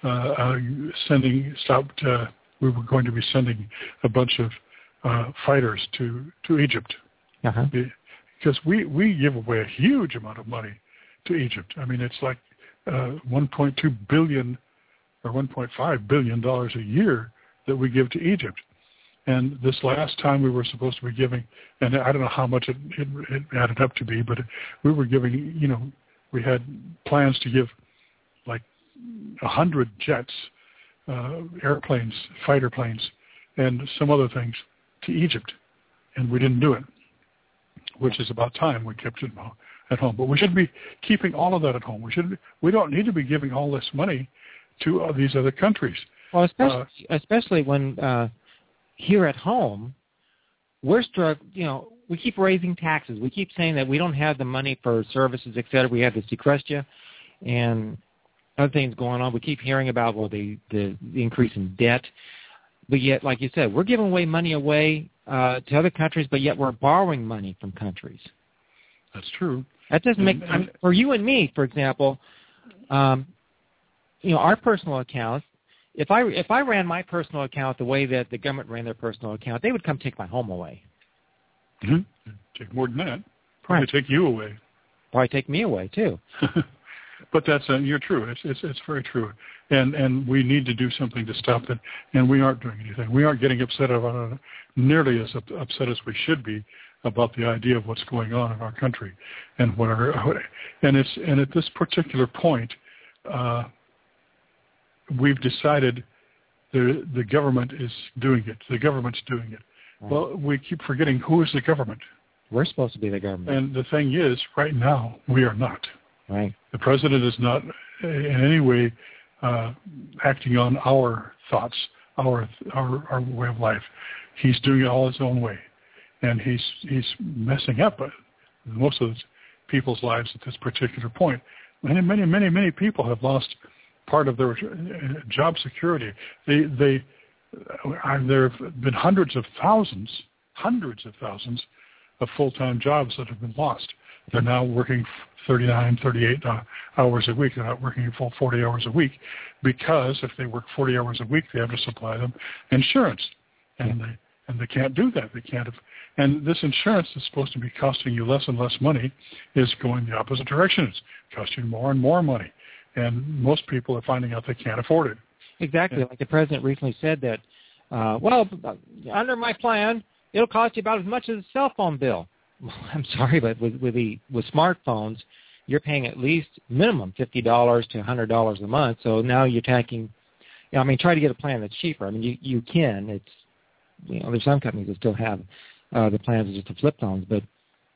we were going to be sending a bunch of fighters to Egypt, because we give away a huge amount of money to Egypt. I mean, it's like $1.2 billion or $1.5 billion a year that we give to Egypt. And this last time we were supposed to be giving, and I don't know how much it added up to be, but we were giving, you know, we had plans to give like 100 jets, airplanes, fighter planes, and some other things to Egypt, and we didn't do it, which is about time. We kept it at home, but we should be keeping all of that at home. We don't need to be giving all this money to these other countries. Well, especially when here at home, we're struggling. You know, we keep raising taxes. We keep saying that we don't have the money for services, et cetera. We have the sequestra and other things going on. We keep hearing about the increase in debt, but yet, like you said, we're giving money away to other countries, but yet we're borrowing money from countries. That's true. That doesn't make for you and me, for example. Our personal accounts. If I ran my personal account the way that the government ran their personal account, they would come take my home away. Mm-hmm. Take more than that. Probably take you away. Probably take me away too. But that's you're true. It's very true. And we need to do something to stop it. And we aren't doing anything. We aren't getting upset about it, nearly as upset as we should be about the idea of what's going on in our country and and at this particular point, we've decided the government is doing it. The government's doing it. Right. Well, we keep forgetting who is the government. We're supposed to be the government. And the thing is, right now, we are not. Right. The president is not in any way acting on our thoughts, our way of life. He's doing it all his own way. And he's messing up most of people's lives at this particular point. Many people have lost part of their job security. There have been hundreds of thousands of full-time jobs that have been lost. They're now working 39, 38 hours a week. They're not working a full 40 hours a week because if they work 40 hours a week, they have to supply them insurance, and they can't do that. They can't. And this insurance that's supposed to be costing you less and less money is going the opposite direction. It's costing more and more money, and most people are finding out they can't afford it. Exactly. Like the president recently said that, under my plan, it'll cost you about as much as a cell phone bill. Well, I'm sorry, but with smartphones, you're paying at least minimum $50 to $100 a month. So now you're taking, try to get a plan that's cheaper. I mean, you can. It's, there's some companies that still have the plans just to flip phones, but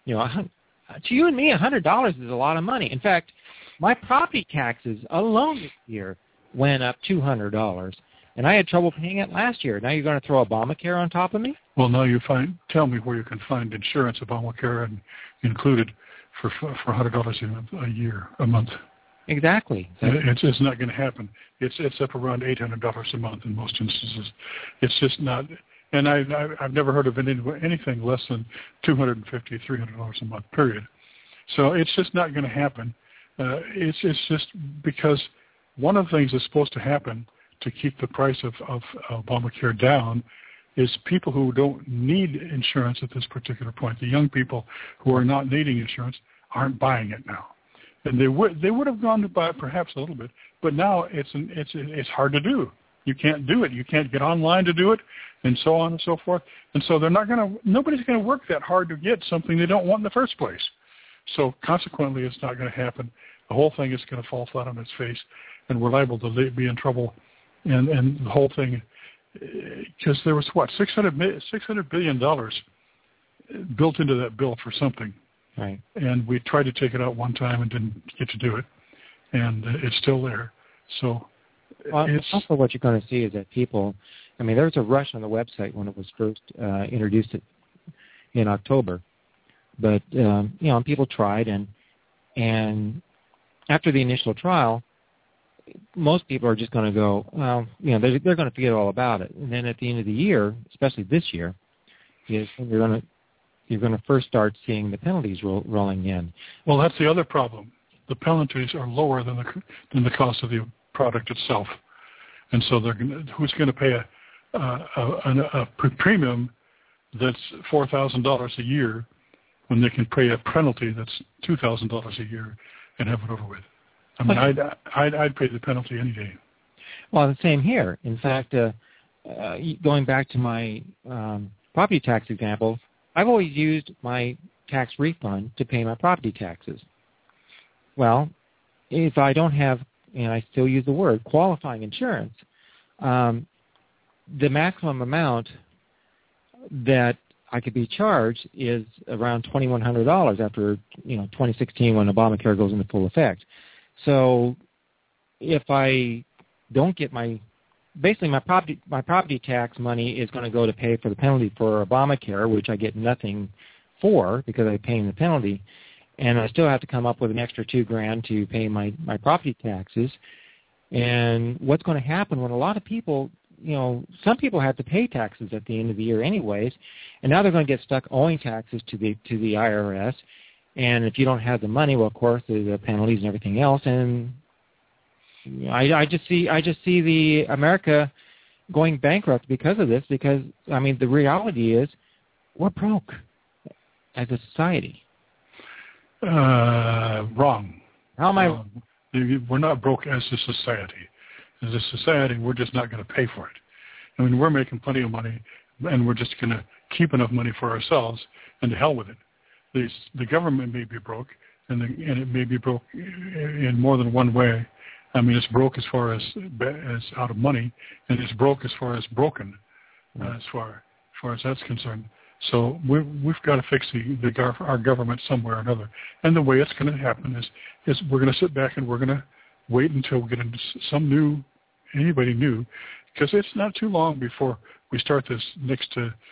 to you and me, $100 is a lot of money. In fact, my property taxes alone this year went up $200. And I had trouble paying it last year. Now you're going to throw Obamacare on top of me? Well, now tell me where you can find insurance, Obamacare included, for $100 a month. Exactly. It's not going to happen. It's up around $800 a month in most instances. It's just not. And I've never heard of anything less than $250, $300 a month, period. So it's just not going to happen. It's just because one of the things that's supposed to happen to keep the price of Obamacare down is people who don't need insurance at this particular point. The young people who are not needing insurance aren't buying it now. And they would have gone to buy it perhaps a little bit, but now it's hard to do. You can't do it. You can't get online to do it, and so on and so forth. And so nobody's going to work that hard to get something they don't want in the first place. So consequently, it's not going to happen. The whole thing is going to fall flat on its face, and we're liable to be in trouble. And the whole thing, because there was $600 billion built into that bill for something, right? And we tried to take it out one time and didn't get to do it, and it's still there. So also what you're going to see is that people, there was a rush on the website when it was first introduced in October, but people tried, and after the initial trial, most people are just going to go, they're going to forget all about it. And then at the end of the year, especially this year, you're going to first start seeing the penalties rolling in. Well, that's the other problem. The penalties are lower than the cost of the product itself, and so who's going to pay a premium that's $4,000 a year when they can pay a penalty that's $2,000 a year and have it over with? I'd pay the penalty any day. Well, the same here. In fact, going back to my property tax example, I've always used my tax refund to pay my property taxes. Well, if I don't have, and I still use the word, qualifying insurance, the maximum amount that I could be charged is around $2,100 after 2016 when Obamacare goes into full effect. So if I don't get my property tax money is going to go to pay for the penalty for Obamacare, which I get nothing for because I'm paying the penalty, and I still have to come up with an extra $2,000 to pay my property taxes. And what's going to happen when a lot of people, some people have to pay taxes at the end of the year anyways, and now they're going to get stuck owing taxes to the IRS. And if you don't have the money, well, of course, there's the penalties and everything else. And I just see the America going bankrupt because of this. Because the reality is, we're broke as a society. Wrong. How am I? We're not broke as a society. As a society, we're just not going to pay for it. We're making plenty of money, and we're just going to keep enough money for ourselves, and to hell with it. The government may be broke, and it may be broke in more than one way. It's broke as far as out of money, and it's broke as far as broken, as far as that's concerned. So we've got to fix our government somewhere or another. And the way it's going to happen is we're going to sit back and we're going to wait until we get into anybody new, because it's not too long before we start this next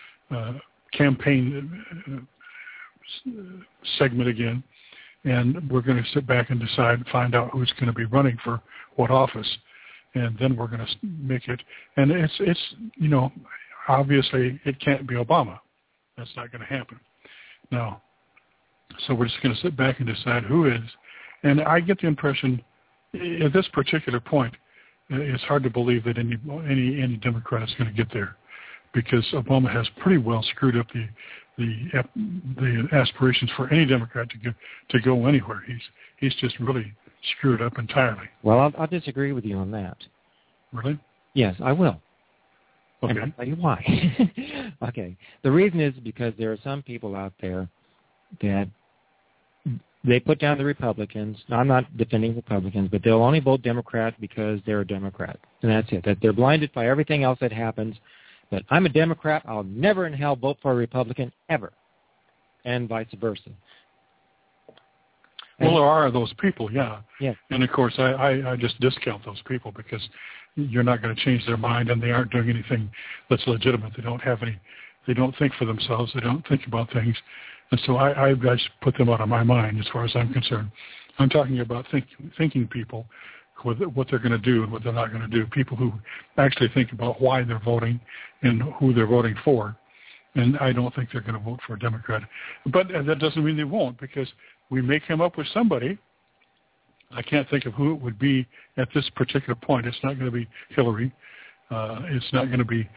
campaign segment again, and we're going to sit back and find out who's going to be running for what office, and then we're going to make it. And it's obviously it can't be Obama. That's not going to happen. No. So we're just going to sit back and decide who is. And I get the impression at this particular point, it's hard to believe that any Democrat is going to get there, because Obama has pretty well screwed up the aspirations for any Democrat to go anywhere. He's just really screwed up entirely. Well, I'll disagree with you on that. Really? Yes, I will. Okay. And I'll tell you why. Okay. The reason is because there are some people out there that they put down the Republicans. Now, I'm not defending Republicans, but they'll only vote Democrat because they're a Democrat. And that's it. That they're blinded by everything else that happens. But I'm a Democrat. I'll never in hell vote for a Republican ever. And vice versa. Well, there are those people, yeah. Yes. And, of course, I just discount those people because you're not going to change their mind, and they aren't doing anything that's legitimate. They don't think for themselves. They don't think about things. And so I just put them out of my mind as far as I'm concerned. I'm talking about thinking people, what they're going to do and what they're not going to do, people who actually think about why they're voting and who they're voting for. And I don't think they're going to vote for a Democrat. But that doesn't mean they won't, because we may come up with somebody. I can't think of who it would be at this particular point. It's not going to be Hillary. It's not going to be,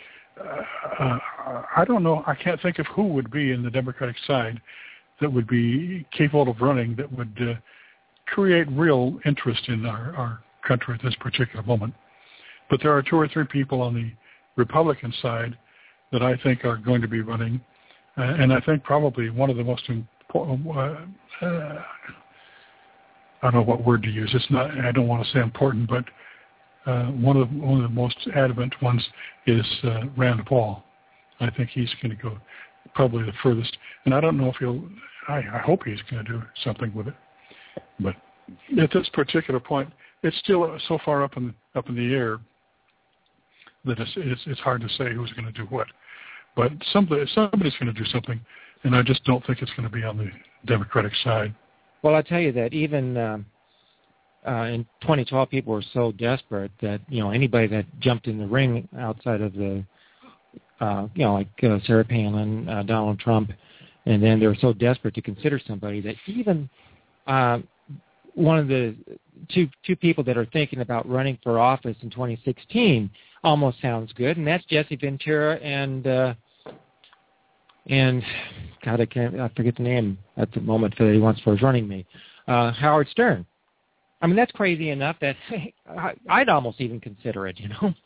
I don't know. I can't think of who would be in the Democratic side that would be capable of running, that would create real interest in our country at this particular moment. But there are 2 or 3 people on the Republican side that I think are going to be running. And I think probably one of the most important, I don't know what word to use. It's not. I don't want to say important, but one of the most adamant ones is Rand Paul. I think he's going to go probably the furthest, and I don't know if he'll. I hope he's going to do something with it, but at this particular point, it's still so far up in the air that it's hard to say who's going to do what. But somebody's going to do something, and I just don't think it's going to be on the Democratic side. Well, I'll tell you that even in 2012, people were so desperate that, anybody that jumped in the ring outside of the, like Sarah Palin, Donald Trump, and then they were so desperate to consider somebody that even one of the two people that are thinking about running for office in 2016 almost sounds good, and that's Jesse Ventura and God, I forget the name at the moment that he wants for his running mate, Howard Stern. I mean, that's crazy enough that I'd almost even consider it,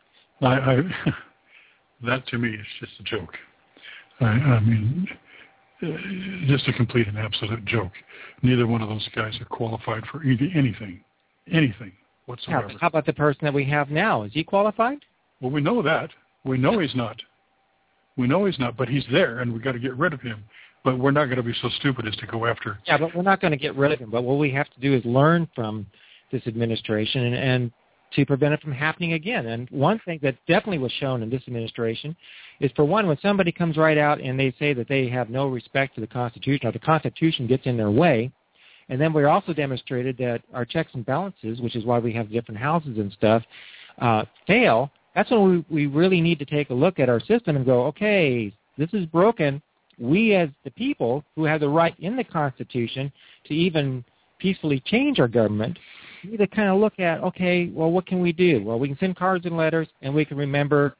That to me is just a joke. I mean, just a complete and absolute joke. Neither one of those guys are qualified for anything whatsoever. How about the person that we have now? Is he qualified? Well, we know that. We know he's not. But he's there, and we've got to get rid of him. But we're not going to be so stupid as to go after. Yeah, but we're not going to get rid of him. But what we have to do is learn from this administration to prevent it from happening again. And one thing that definitely was shown in this administration is, for one, when somebody comes right out and they say that they have no respect to the Constitution, or the Constitution gets in their way, and then we also demonstrated that our checks and balances, which is why we have different houses and stuff, fail. That's when we really need to take a look at our system and go, okay, this is broken. We as the people who have the right in the Constitution to even peacefully change our government need to kind of look at, okay, well, what can we do? Well, we can send cards and letters, and we can remember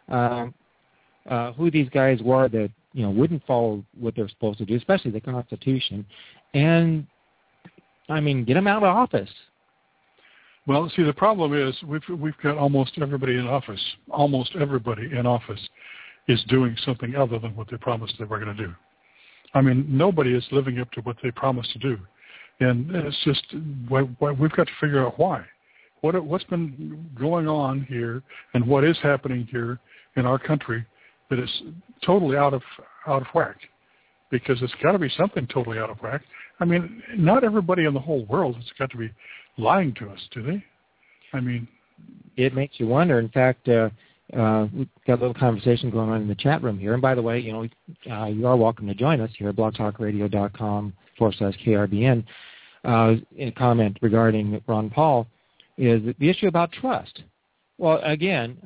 who these guys were that, wouldn't follow what they're supposed to do, especially the Constitution, and, get them out of office. Well, see, the problem is we've got almost everybody in office. Almost everybody in office is doing something other than what they promised they were going to do. Nobody is living up to what they promised to do. And it's just, we've got to figure out why. What's been going on here and what is happening here in our country that is totally out of whack. Because it's got to be something totally out of whack. Not everybody in the whole world has got to be lying to us, do they? It makes you wonder. In fact, we've got a little conversation going on in the chat room here. And by the way, you are welcome to join us here at blogtalkradio.com/KRBN. In a comment regarding Ron Paul is the issue about trust. Well, again,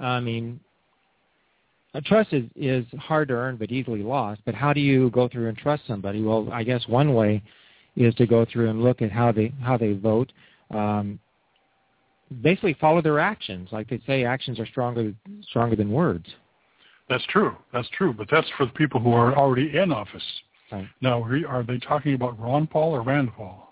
trust is hard to earn but easily lost. But how do you go through and trust somebody? Well, I guess one way is to go through and look at how they vote. Basically follow their actions. Like they say, actions are stronger than words. That's true. But that's for the people who are already in office. Right. Now, are they talking about Ron Paul or Rand Paul?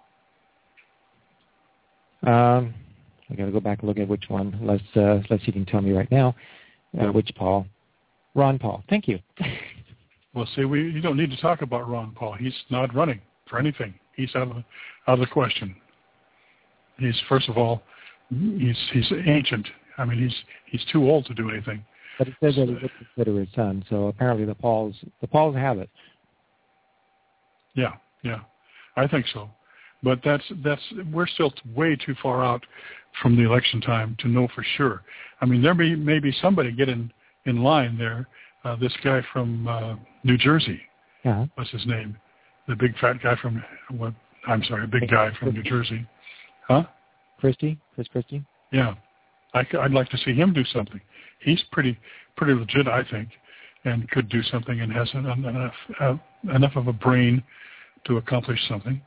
I got to go back and look at which one. Let's see if you can tell me right now. Which Paul? Ron Paul. Thank you. Well, see, you don't need to talk about Ron Paul. He's not running for anything. He's out of the question. He's, first of all, he's ancient. He's too old to do anything. But it says that he would consider his son, so apparently the Pauls have it. Yeah, I think so. But we're still way too far out from the election time to know for sure. There may be somebody get in line there. This guy from New Jersey. Uh-huh. What's his name? The big fat guy from big guy from New Jersey. Huh? Chris Christie? Yeah. I'd like to see him do something. He's pretty legit, I think, and could do something and has enough of a brain to accomplish something.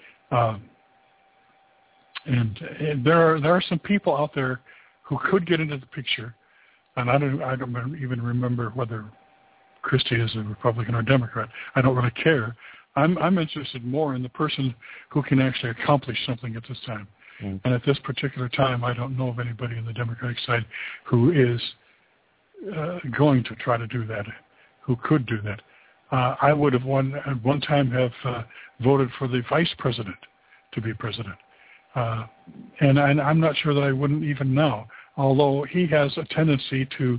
And there are some people out there who could get into the picture, and I don't even remember whether Christie is a Republican or Democrat. I don't really care. I'm interested more in the person who can actually accomplish something at this time. Mm. And at this particular time, I don't know of anybody on the Democratic side who is going to try to do that, who could do that. I would have at one time have voted for the vice president to be president. And I'm not sure that I wouldn't even now, although he has a tendency to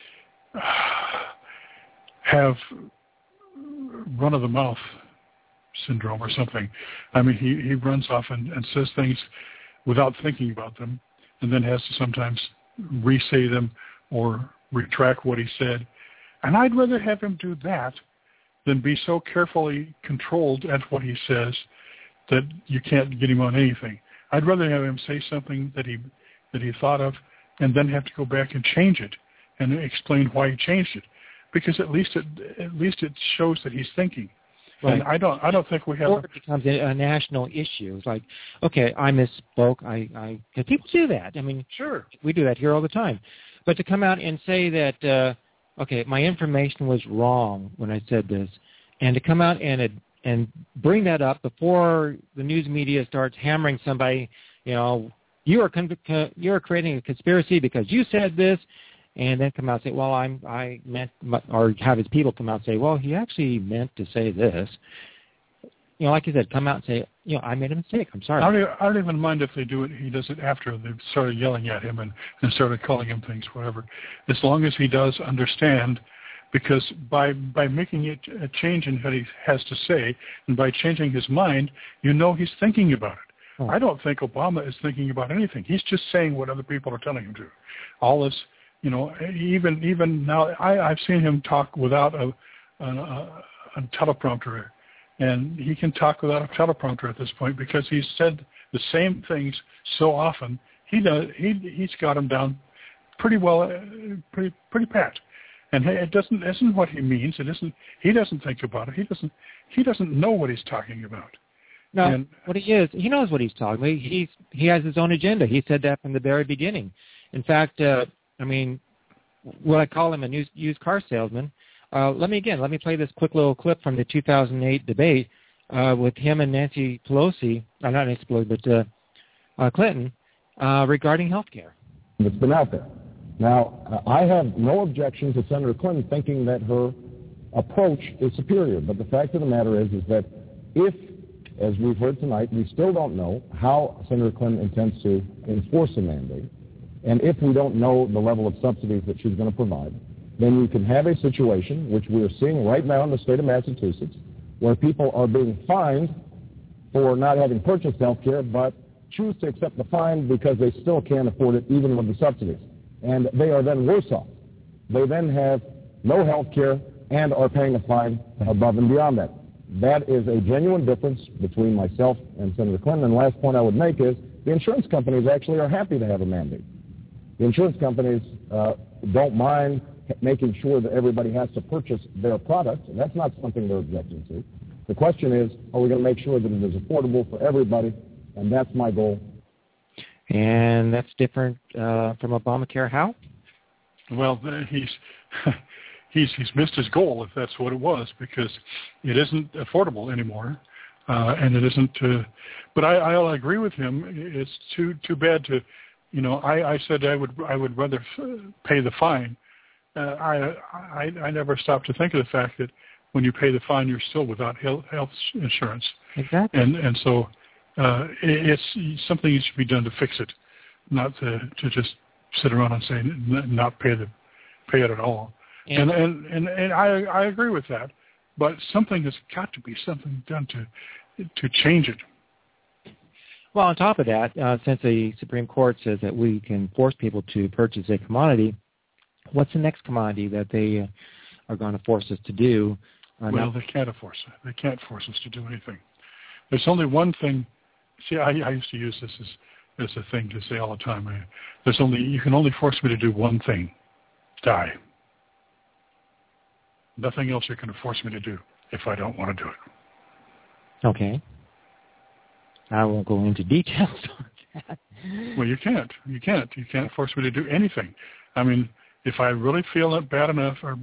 have run-of-the-mouth syndrome or something. He runs off and says things without thinking about them, and then has to sometimes re-say them or retract what he said. And I'd rather have him do that than be so carefully controlled at what he says that you can't get him on anything. I'd rather have him say something that he thought of and then have to go back and change it and explain why he changed it, because at least it shows that he's thinking. Right. And I don't think we have. Or it becomes a national issue. It's like, okay, I misspoke. Because people do that. Sure, we do that here all the time. But to come out and say that, okay, my information was wrong when I said this, and to come out and bring that up before the news media starts hammering somebody, you are creating a conspiracy because you said this, and then come out and say, well, I meant, or have his people come out and say, well, he actually meant to say this. Like you said, come out and say, I made a mistake. I'm sorry. I don't even mind if they do it. He does it after they've started yelling at him and started calling him things, whatever. As long as he does understand, because by making it a change in what he has to say and by changing his mind, he's thinking about it. Oh. I don't think Obama is thinking about anything. He's just saying what other people are telling him to. All this, even now, I've seen him talk without a teleprompter, and he can talk without a teleprompter at this point because he's said the same things so often. He's got them down pretty well, pretty pat. And it isn't what he means. It isn't. He doesn't think about it. He doesn't know what he's talking about. No, what he is, he knows what he's talking about. He has his own agenda. He said that from the very beginning. In fact, what I call him a used car salesman. Let me play this quick little clip from the 2008 debate with him and Nancy Pelosi, not Nancy Pelosi, but Clinton, regarding health care. It's been out there. Now, I have no objection to Senator Clinton thinking that her approach is superior, but the fact of the matter is that if, as we've heard tonight, we still don't know how Senator Clinton intends to enforce a mandate, and if we don't know the level of subsidies that she's going to provide, then you can have a situation, which we are seeing right now in the state of Massachusetts, where people are being fined for not having purchased health care, but choose to accept the fine because they still can't afford it even with the subsidies. And they are then worse off. They then have no health care and are paying a fine above and beyond that. That is a genuine difference between myself and Senator Clinton. And the last point I would make is the insurance companies actually are happy to have a mandate. The insurance companies don't mind making sure that everybody has to purchase their product, and that's not something they're objecting to. The question is, are we going to make sure that it is affordable for everybody? And that's my goal. And that's different from Obamacare. How? Well, he's missed his goal, if that's what it was, because it isn't affordable anymore, and it isn't. But I'll agree with him. It's too bad to, I said I would rather pay the fine. I never stopped to think of the fact that when you pay the fine, you're still without health insurance. Exactly. And so it's something that should be done to fix it, not to just sit around and say not pay it at all. And I agree with that, but something has got to be something done to change it. Well, on top of that, since the Supreme Court says that we can force people to purchase a commodity, what's the next commodity that they are going to force us to do? Well, they can't force it. They can't force us to do anything. There's only one thing. See, I used to use this as a thing to say all the time. You can only force me to do one thing: die. Nothing else you can force me to do if I don't want to do it. Okay. I won't go into details on that. Well, you can't. You can't force me to do anything. I mean, if I really feel it bad enough or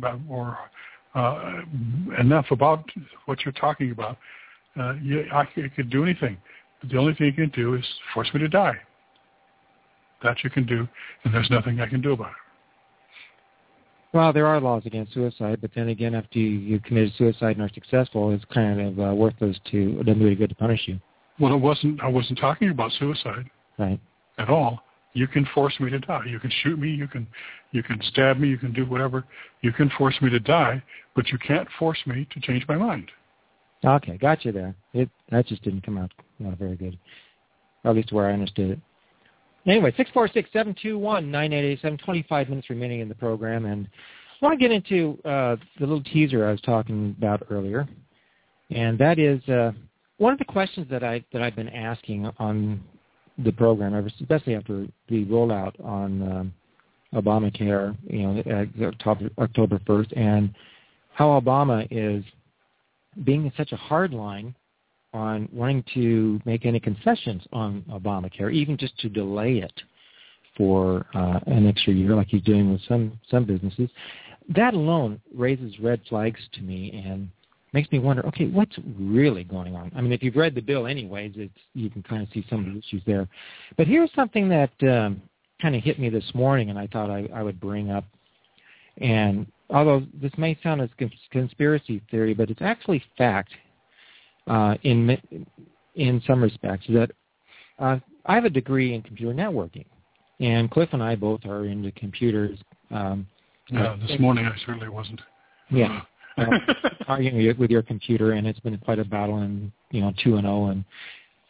enough about what you're talking about, I could do anything. But the only thing you can do is force me to die. That you can do, and there's nothing I can do about it. Well, there are laws against suicide, but then again, after you committed suicide and are successful, it's kind of worthless to, it doesn't do any good to punish you. Well, I wasn't talking about suicide. Right. At all. You can force me to die. You can shoot me. You can stab me. You can do whatever. You can force me to die, but you can't force me to change my mind. Okay, got you there. That just didn't come out not very good, or at least where I understood it. Anyway, 646-721-9887, 25 minutes remaining in the program, and I want to get into the little teaser I was talking about earlier, and that is one of the questions that I've been asking on the program, especially after the rollout on Obamacare, October 1st, and how Obama is being such a hard line on wanting to make any concessions on Obamacare, even just to delay it for an extra year like he's doing with some businesses. That alone raises red flags to me and makes me wonder, okay, what's really going on? I mean, if you've read the bill anyways, you can kind of see some of the issues there. But here's something that kind of hit me this morning, and I thought I would bring up. And although this may sound as conspiracy theory, but it's actually fact in some respects, that I have a degree in computer networking, and Cliff and I both are into computers. This morning I certainly wasn't. Yeah. Arguing with your computer, and it's been quite a battle, and 2-0,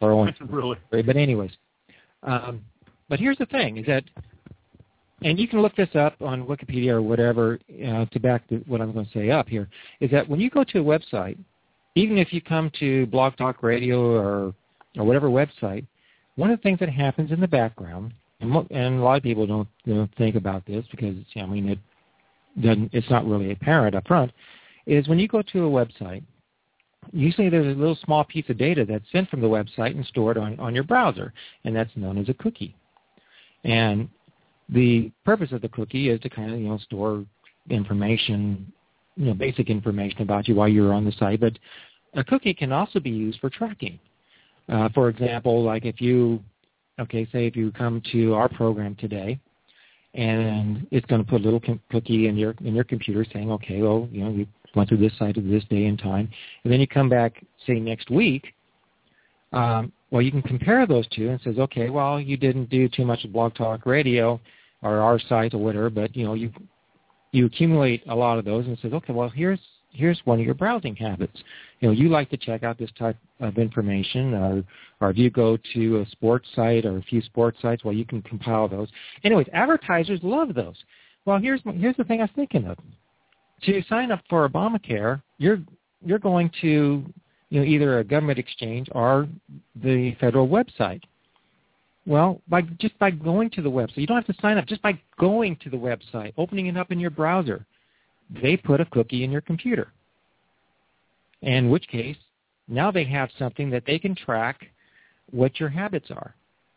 Really? But anyways, but here's the thing: is that, and you can look this up on Wikipedia or whatever to back what I'm going to say up here. Is that when you go to a website, even if you come to Blog Talk Radio or whatever website, one of the things that happens in the background, and a lot of people don't think about this because it's not really apparent up front, is when you go to a website, usually there's a little small piece of data that's sent from the website and stored on your browser, and that's known as a cookie. And the purpose of the cookie is to kind of store information, basic information about you while you're on the site. But a cookie can also be used for tracking. For example, like if you come to our program today, and it's going to put a little cookie in your computer saying, okay, well, you went through this site at this day and time, and then you come back, say, next week. Well, you can compare those two and says, okay, well, you didn't do too much of Blog Talk Radio or our site or whatever, but you accumulate a lot of those and says, okay, well, here's one of your browsing habits. You like to check out this type of information, or if you go to a sports site or a few sports sites, well, you can compile those. Anyways, advertisers love those. Well, here's the thing I was thinking of. To sign up for Obamacare, you're going to either a government exchange or the federal website. Well, just by going to the website, you don't have to sign up. Just by going to the website, opening it up in your browser, they put a cookie in your computer. In which case, now they have something that they can track what your habits are.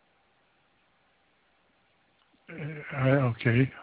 Okay,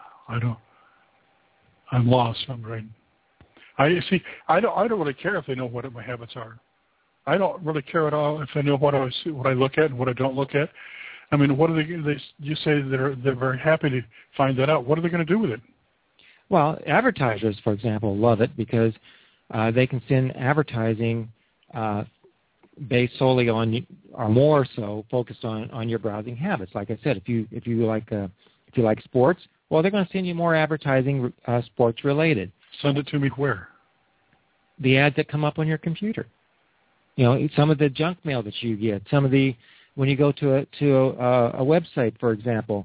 I'm lost. I'm right. I don't really care if they know what my habits are. I don't really care at all if they know what I look at and what I don't look at. I mean, what are they? You say they're very happy to find that out. What are they going to do with it? Well, advertisers, for example, love it because they can send advertising based solely on, or more so, focused on your browsing habits. Like I said, if you like sports, well, they're going to send you more advertising sports related. Send it to me where? The ads that come up on your computer. Some of the junk mail that you get. Some of the when you go to a website, for example,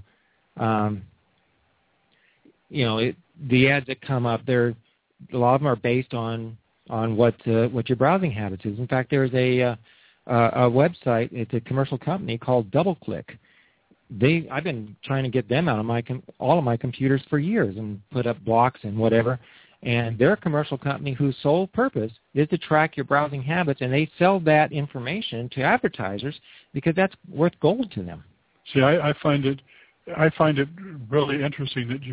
the ads that come up, a lot of them are based on what your browsing habits is. In fact, there's a website. It's a commercial company called DoubleClick. I've been trying to get them out of all of my computers for years and put up blocks and whatever. And they're a commercial company whose sole purpose is to track your browsing habits, and they sell that information to advertisers because that's worth gold to them. See, I find it really interesting that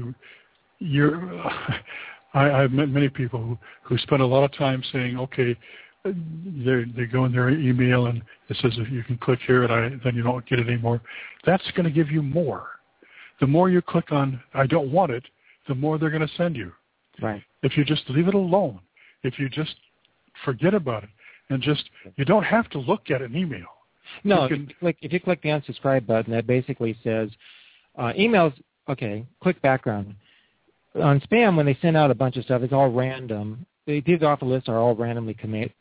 I've met many people who spend a lot of time saying, okay, they go in their email and it says if you can click here and then you don't get it anymore. That's going to give you more. The more you click on I don't want it, the more they're going to send you. Right. If you just leave it alone, if you just forget about it, and you don't have to look at an email. No, if you click the unsubscribe button, that basically says emails. Okay, quick background. On spam, when they send out a bunch of stuff, it's all random. These off the list are all randomly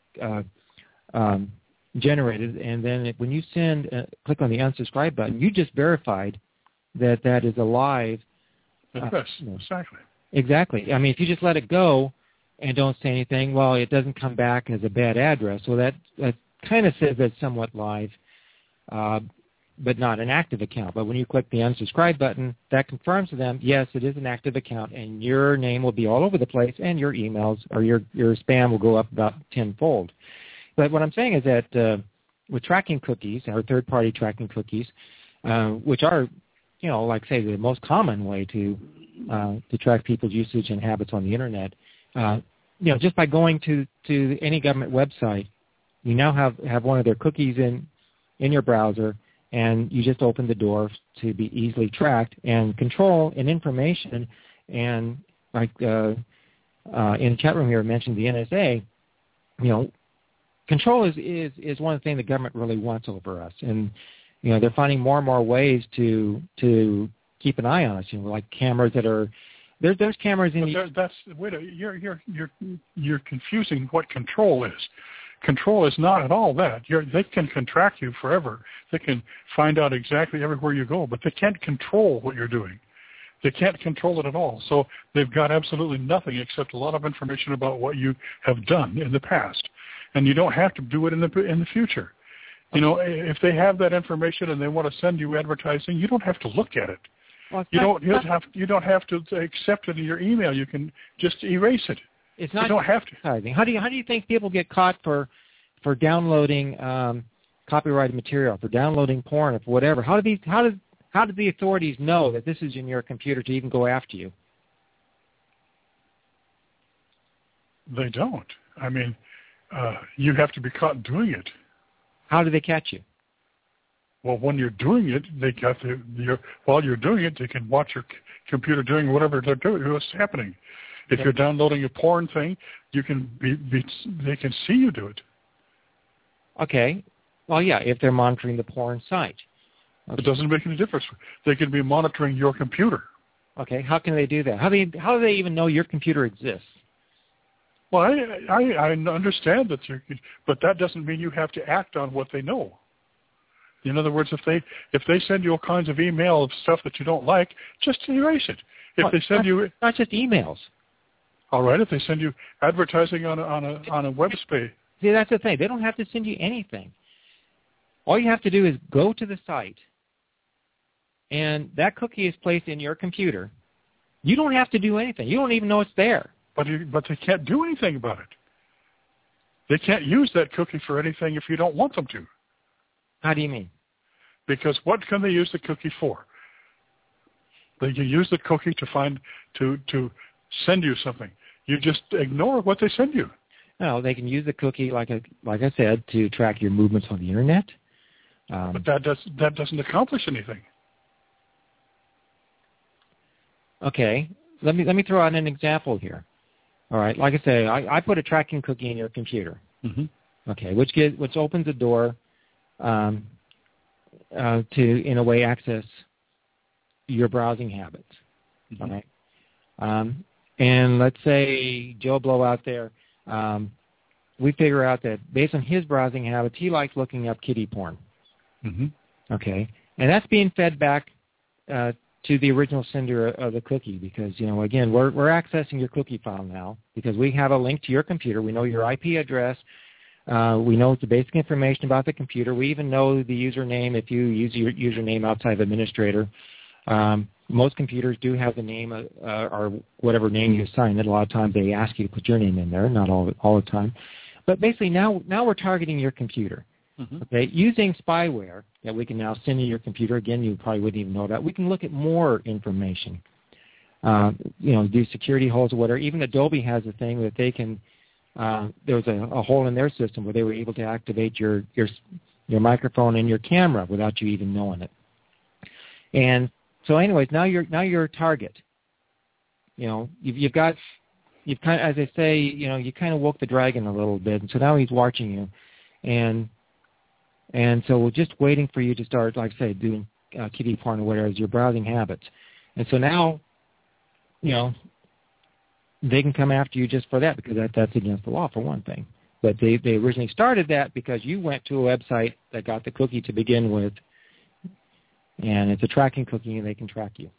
generated, and then when you click on the unsubscribe button, you just verified that is a live. Yes, exactly. Exactly. I mean, if you just let it go and don't say anything, well, it doesn't come back as a bad address. So that kind of says it's somewhat live, but not an active account. But when you click the unsubscribe button, that confirms to them, yes, it is an active account, and your name will be all over the place, and your emails or your spam will go up about tenfold. But what I'm saying is that with tracking cookies, or third-party tracking cookies, which are, like say, the most common way to track people's usage and habits on the internet, just by going to any government website, you now have one of their cookies in your browser, and you just open the door to be easily tracked and control and information. And like in the chat room here, I mentioned the NSA. Control is one of the things the government really wants over us, and they're finding more and more ways to keep an eye on us. Like cameras that are there's cameras in. You're confusing what control is. control is not at all that. They can track you forever. They can find out exactly everywhere you go, but they can't control what you're doing. They can't control it at all. So they've got absolutely nothing except a lot of information about what you have done in the past. And you don't have to do it in the future. You know, if they have that information and they want to send you advertising, you don't have to look at it. Well, You don't have to accept it in your email. You can just erase it. It's not. You don't have to. How do you think people get caught for downloading copyrighted material, for downloading porn, or for whatever? How do the authorities know that this is in your computer to even go after you? They don't. I mean, you have to be caught doing it. How do they catch you? Well, when you're doing it, they got while you're doing it, they can watch your computer doing whatever they're doing, what's happening. If you're downloading a porn thing, you can they can see you do it. Okay. Well, yeah, if they're monitoring the porn site. Okay. It doesn't make any difference. They can be monitoring your computer. Okay. How can they do that? How do they even know your computer exists? Well, I understand that, but that doesn't mean you have to act on what they know. In other words, if they send you all kinds of email of stuff that you don't like, just erase it. If they send you not just emails. All right, if they send you advertising on a website. See, that's the thing. They don't have to send you anything. All you have to do is go to the site, and that cookie is placed in your computer. You don't have to do anything. You don't even know it's there. But they can't do anything about it. They can't use that cookie for anything if you don't want them to. How do you mean? Because what can they use the cookie for? They can use the cookie to send you something. You just ignore what they send you. No, they can use the cookie, like I said, to track your movements on the internet. But that doesn't accomplish anything. Okay, let me throw out an example here. All right, like I say, I put a tracking cookie in your computer. Mm-hmm. Okay, which opens the door to, in a way, access your browsing habits. Mm-hmm. All right, and let's say Joe Blow out there, we figure out that based on his browsing habits, he likes looking up kiddie porn. Mm-hmm. Okay, and that's being fed back to the original sender of the cookie because, you know, again, we're accessing your cookie file now because we have a link to your computer. We know your IP address. We know the basic information about the computer. We even know the username if you use your username outside of administrator. Most computers do have the name or whatever name you assign it. A lot of times they ask you to put your name in there, not all the time. But basically now we're targeting your computer. Mm-hmm. Okay, using spyware that we can now send to your computer. Again, you probably wouldn't even know that. We can look at more information. Do security holes or whatever. Even Adobe has a thing that they can. There was a hole in their system where they were able to activate your microphone and your camera without you even knowing it. And so, anyways, now you're a target. You know, you've kind of, as they say, you know, you kind of woke the dragon a little bit, and so now he's watching you, and so we're just waiting for you to start, like I say, doing kiddie porn or whatever as your browsing habits. And so now, you know, they can come after you just for that because that's against the law for one thing. But they originally started that because you went to a website that got the cookie to begin with, and it's a tracking cookie and they can track you.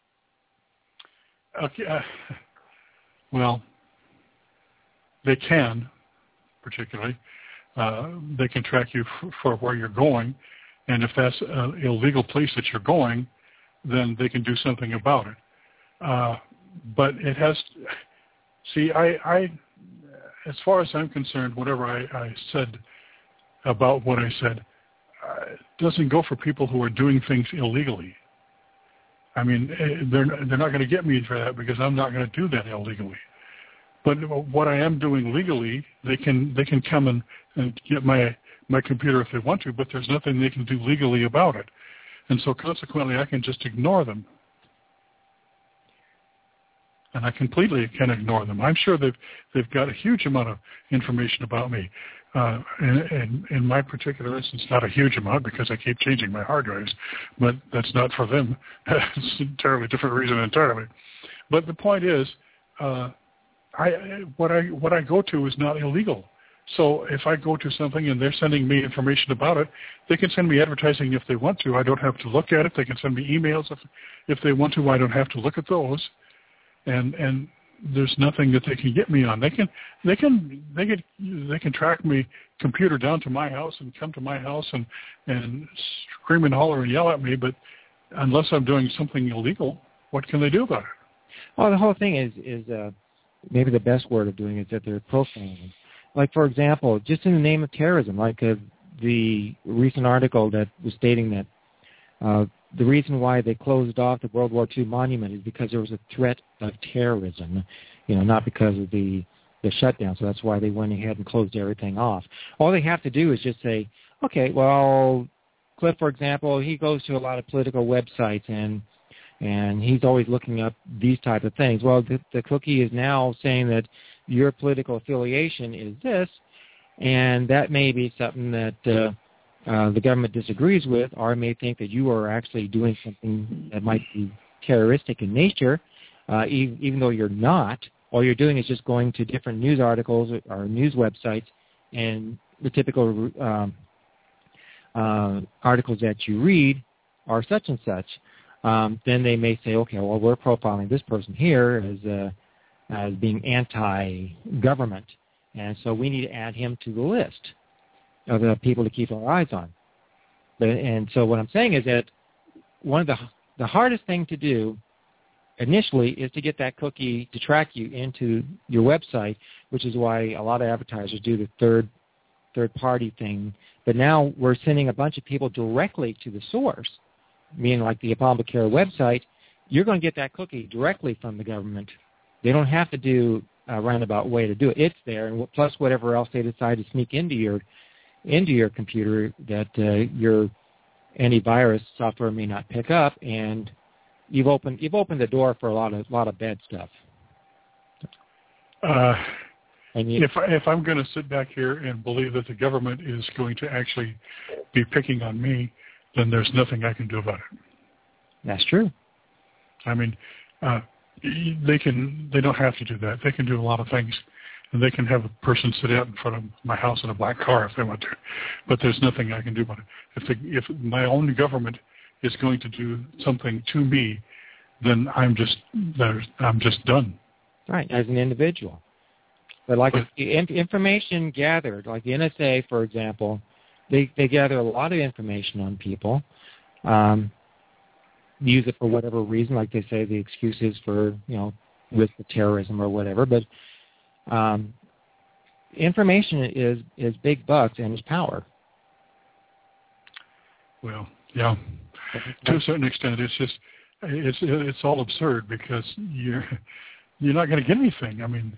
Okay. Well, they can, particularly. They can track you for where you're going, and if that's an illegal place that you're going, then they can do something about it. But it has. See, I, as far as I'm concerned, whatever I said about what I said, it doesn't go for people who are doing things illegally. I mean, they're not going to get me for that because I'm not going to do that illegally. But what I am doing legally, they can come and get my computer if they want to, but there's nothing they can do legally about it. And so consequently, I can just ignore them. And I completely can ignore them. I'm sure they've got a huge amount of information about me. In my particular instance, not a huge amount because I keep changing my hard drives, but that's not for them. It's an entirely different reason entirely. But the point is, what I go to is not illegal. So if I go to something and they're sending me information about it, they can send me advertising if they want to. I don't have to look at it. They can send me emails if they want to. I don't have to look at those. And there's nothing that they can get me on. They can track me computer down to my house and come to my house and scream and holler and yell at me. But unless I'm doing something illegal, what can they do about it? Well, the whole thing is maybe the best word of doing it is that they're profiling. Like, for example, just in the name of terrorism, like the recent article that was stating that the reason why they closed off the World War II monument is because there was a threat of terrorism, not because of the shutdown. So that's why they went ahead and closed everything off. All they have to do is just say, okay, well, Cliff, for example, he goes to a lot of political websites and he's always looking up these type of things. Well, the cookie is now saying that your political affiliation is this, and that may be something that the government disagrees with, or may think that you are actually doing something that might be terroristic in nature, even though you're not. All you're doing is just going to different news articles or news websites, and the typical articles that you read are such and such. Then they may say, okay, well, we're profiling this person here as being anti-government, and so we need to add him to the list of the people to keep our eyes on. And so what I'm saying is that one of the hardest thing to do initially is to get that cookie to track you into your website, which is why a lot of advertisers do the third-party thing. But now we're sending a bunch of people directly to the source, meaning like the Obamacare website. You're going to get that cookie directly from the government. They don't have to do a roundabout way to do it. It's there, and plus whatever else they decide to sneak into your computer that your antivirus software may not pick up, and you've opened the door for a lot of bad stuff. If I'm going to sit back here and believe that the government is going to actually be picking on me, then there's nothing I can do about it. That's true. I mean, they don't have to do that. They can do a lot of things, and they can have a person sit out in front of my house in a black car if they want to. But there's nothing I can do about it. If my own government is going to do something to me, then I'm just done. Right, as an individual. But the information gathered, like the NSA, for example, they gather a lot of information on people. Use it for whatever reason, like they say the excuses for, risk of terrorism or whatever. But information is big bucks and is power. Well, yeah. To a certain extent, it's all absurd because you're not going to get anything. I mean,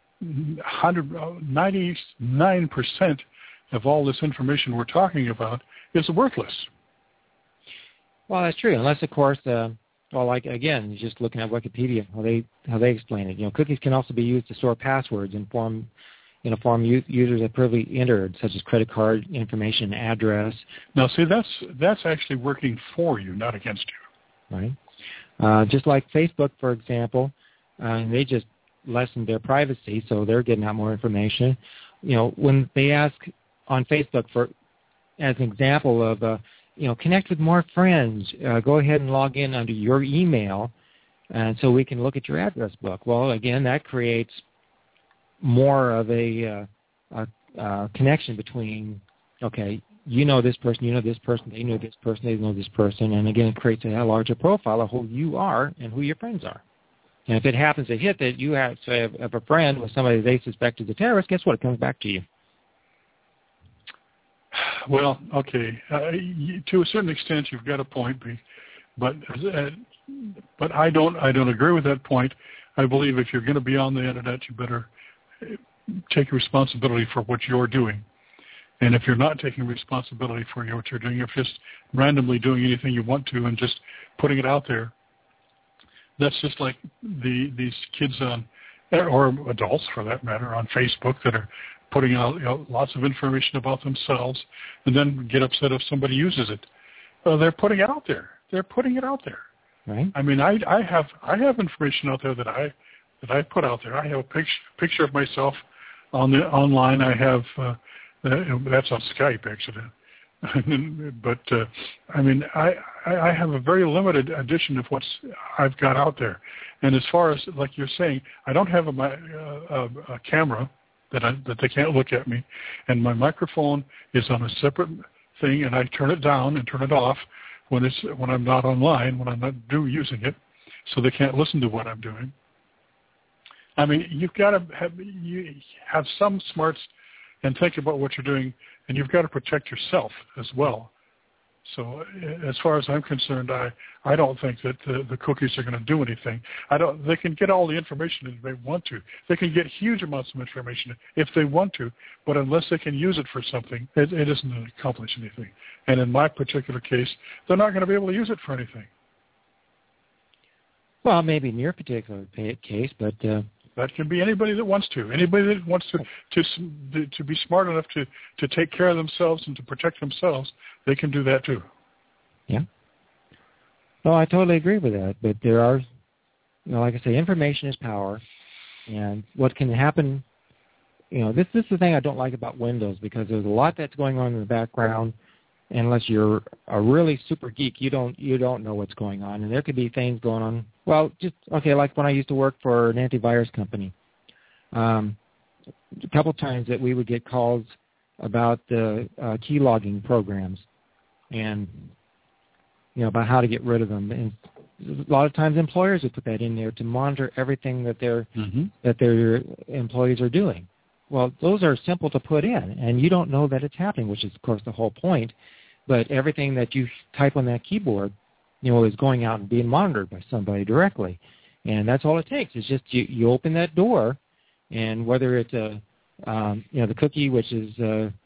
99% of all this information we're talking about is worthless. Well, that's true, unless, of course, like, again, just looking at Wikipedia, how they explain it. Cookies can also be used to store passwords and form users have previously entered, such as credit card information, address. Now, see, that's actually working for you, not against you. Right. Just like Facebook, for example, they just lessened their privacy, so they're getting out more information. When they ask on Facebook as an example of connect with more friends. Go ahead and log in under your email, and so we can look at your address book. Well, again, that creates more of a connection between, okay, this person, this person, they know this person, they know this person, and again, it creates a larger profile of who you are and who your friends are. And if it happens to hit that you have a friend with somebody they suspect is a terrorist, guess what? It comes back to you. Well, okay. To a certain extent, you've got a point, but I don't agree with that point. I believe if you're going to be on the internet, you better take responsibility for what you're doing. And if you're not taking responsibility for what you're doing, if you're just randomly doing anything you want to and just putting it out there, that's just like these kids or adults for that matter, on Facebook that are putting out lots of information about themselves and then get upset if somebody uses it. They're putting it out there. Right. I mean, I have information out there that I put out there. I have a picture of myself online I have that's on Skype actually. But I mean, I have a very limited edition of what's I've got out there. And as far as like you're saying, I don't have a camera that they can't look at me, and my microphone is on a separate thing, and I turn it down and turn it off when I'm not online, when I'm not using it, so they can't listen to what I'm doing. I mean, you've got to have some smarts and think about what you're doing, and you've got to protect yourself as well. So as far as I'm concerned, I don't think that the cookies are going to do anything. They can get all the information if they want to. They can get huge amounts of information if they want to, but unless they can use it for something, it isn't going to accomplish anything. And in my particular case, they're not going to be able to use it for anything. Well, maybe in your particular case, but that can be anybody that wants to. Anybody that wants to be smart enough to take care of themselves and to protect themselves, they can do that too. Yeah. No, I totally agree with that. But there are, like I say, information is power, and what can happen. This is the thing I don't like about Windows, because there's a lot that's going on in the background. Unless you're a really super geek, you don't know what's going on, and there could be things going on. Well, like when I used to work for an antivirus company, a couple times that we would get calls about the key logging programs, and about how to get rid of them. And a lot of times, employers would put that in there to monitor everything that their employees are doing. Well, those are simple to put in, and you don't know that it's happening, which is, of course, the whole point. But everything that you type on that keyboard, is going out and being monitored by somebody directly. And that's all it takes. It's just you open that door, and whether it's the cookie, which is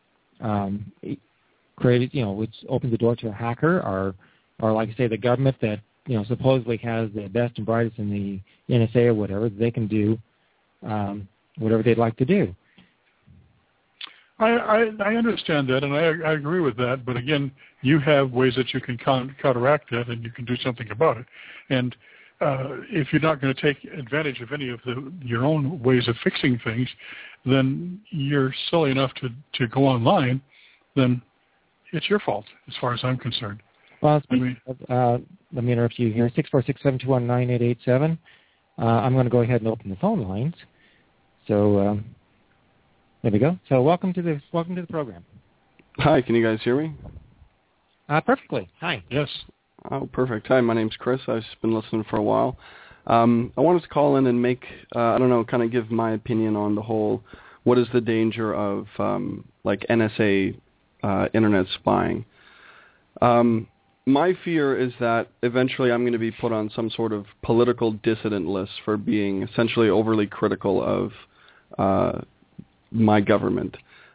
created, which opens the door to a hacker, or like I say, the government that supposedly has the best and brightest in the NSA or whatever, they can do whatever they'd like to do. I understand that, and I agree with that. But again, you have ways that you can counteract that, and you can do something about it. And if you're not going to take advantage of any of your own ways of fixing things, then you're silly enough to go online. Then it's your fault, as far as I'm concerned. Well, let me interrupt you here. 646-721-9887. I'm going to go ahead and open the phone lines. So. There we go. So welcome to the program. Hi, can you guys hear me? Perfectly. Hi. Yes. Oh, perfect. Hi, my name's Chris. I've just been listening for a while. I wanted to call in and make, kind of give my opinion on the whole, what is the danger of, NSA internet spying. My fear is that eventually I'm going to be put on some sort of political dissident list for being essentially overly critical of my government.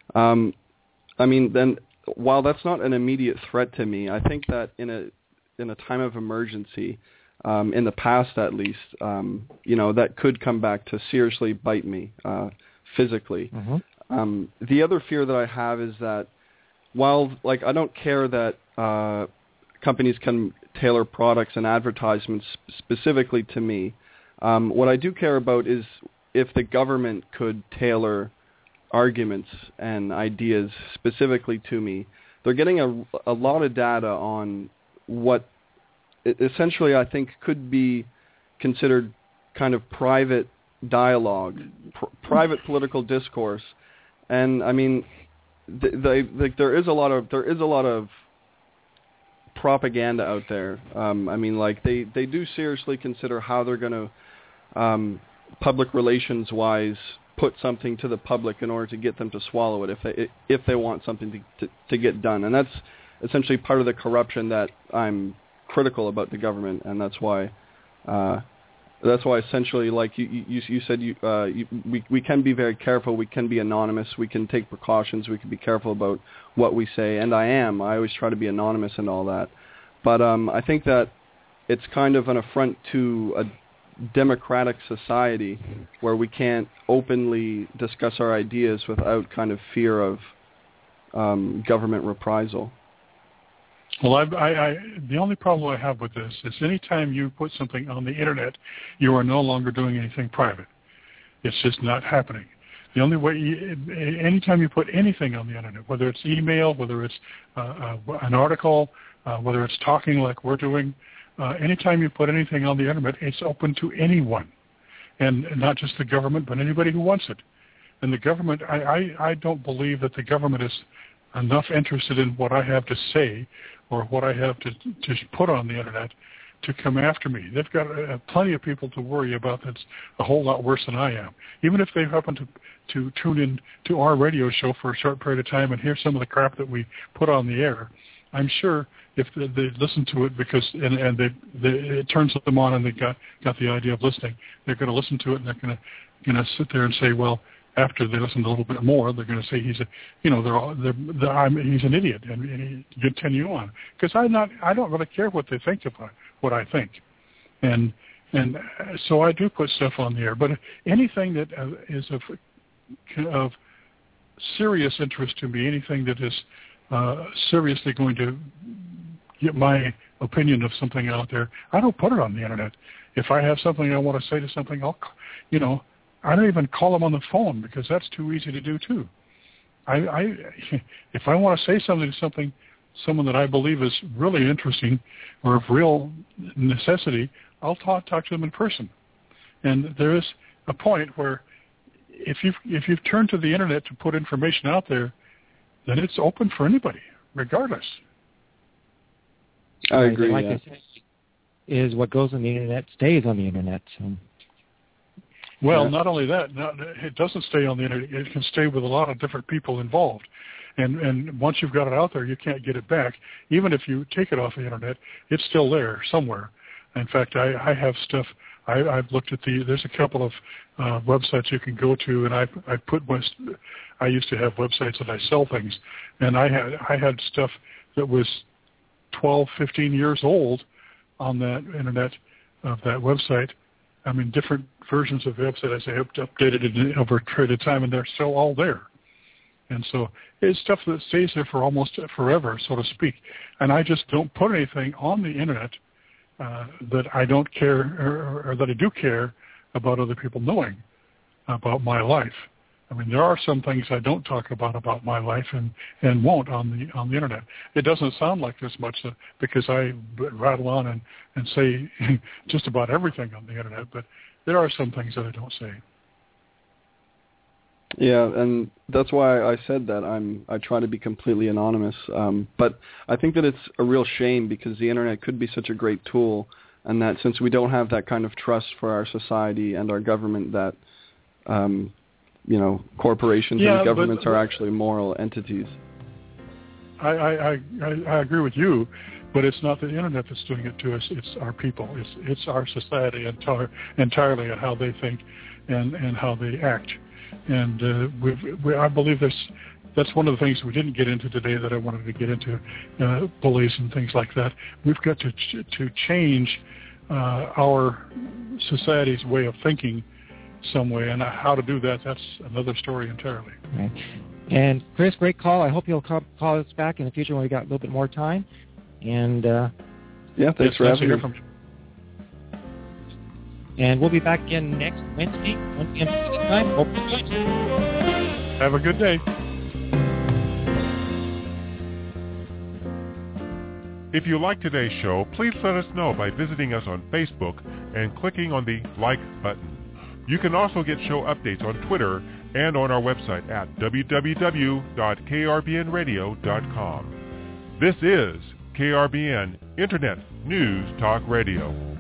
Then while that's not an immediate threat to me, I think that in a time of emergency, in the past at least, that could come back to seriously bite me physically. Mm-hmm. The other fear that I have is that while I don't care that companies can tailor products and advertisements specifically to me, what I do care about is if the government could tailor arguments and ideas specifically to me. They're getting a lot of data on what essentially I think could be considered kind of private dialogue, private political discourse. And I mean, there is a lot of propaganda out there. They do seriously consider how they're going to public relations wise put something to the public in order to get them to swallow it if they want something to get done. And that's essentially part of the corruption that I'm critical about the government, and that's why essentially, like you said, we can be very careful, we can be anonymous, we can take precautions, we can be careful about what we say, and I always try to be anonymous and all that. But I think that it's kind of an affront to a democratic society where we can't openly discuss our ideas without kind of fear of government reprisal. Well, I the only problem I have with this is anytime you put something on the internet, you are no longer doing anything private. It's just not happening. The only way, anytime you put anything on the internet, whether it's email, whether it's an article, whether it's talking like we're doing, anytime you put anything on the internet, it's open to anyone, and not just the government, but anybody who wants it. And the government, I don't believe that the government is enough interested in what I have to say or what I have to put on the internet to come after me. They've got plenty of people to worry about that's a whole lot worse than I am. Even if they happen to tune in to our radio show for a short period of time and hear some of the crap that we put on the air, I'm sure if they listen to it because it turns them on and they got the idea of listening, they're going to listen to it and they're going to sit there and say, well, after they listen a little bit more, they're going to say he's an idiot and he continue on, because I don't really care what they think about what I think, and so I do put stuff on the air. But anything that is of serious interest to me, anything that is seriously going to get my opinion of something out there, I don't put it on the internet. If I have something I want to say to something, I don't even call them on the phone because that's too easy to do too. If I want to say something to someone that I believe is really interesting or of real necessity, I'll talk to them in person. And there is a point where if you've turned to the internet to put information out there, then it's open for anybody, regardless. I agree. Like I said, is what goes on the internet stays on the internet. So. Well, not only that, it doesn't stay on the internet. It can stay with a lot of different people involved. And once you've got it out there, you can't get it back. Even if you take it off the internet, it's still there somewhere. In fact, I have stuff. I've looked at there's a couple of websites you can go to, and I used to have websites that I sell things, and I had stuff that was 12, 15 years old on that internet of that website. I mean, different versions of the website as I have updated it over a period of time, and they're still all there. And so it's stuff that stays there for almost forever, so to speak. And I just don't put anything on the internet that I don't care or that I do care about other people knowing about my life. I mean, there are some things I don't talk about my life and won't on the internet. It doesn't sound like this much because I rattle on and say just about everything on the internet, but there are some things that I don't say. Yeah, and that's why I said that I try to be completely anonymous. But I think that it's a real shame because the internet could be such a great tool, and that since we don't have that kind of trust for our society and our government, that corporations and governments are actually moral entities. I agree with you, but it's not the internet that's doing it to us. It's our people. It's our society entirely and how they think and how they act. And I believe that's one of the things we didn't get into today that I wanted to get into, bullies and things like that. We've got to change our society's way of thinking some way, and how to do that, that's another story entirely. Right. And Chris, great call. I hope you'll call us back in the future when we got a little bit more time. And thanks for having me. And we'll be back again next Wednesday, 1 p.m. Pacific time. Hope you join us. Have a good day. If you like today's show, please let us know by visiting us on Facebook and clicking on the like button. You can also get show updates on Twitter and on our website at www.krbnradio.com. This is KRBN Internet News Talk Radio.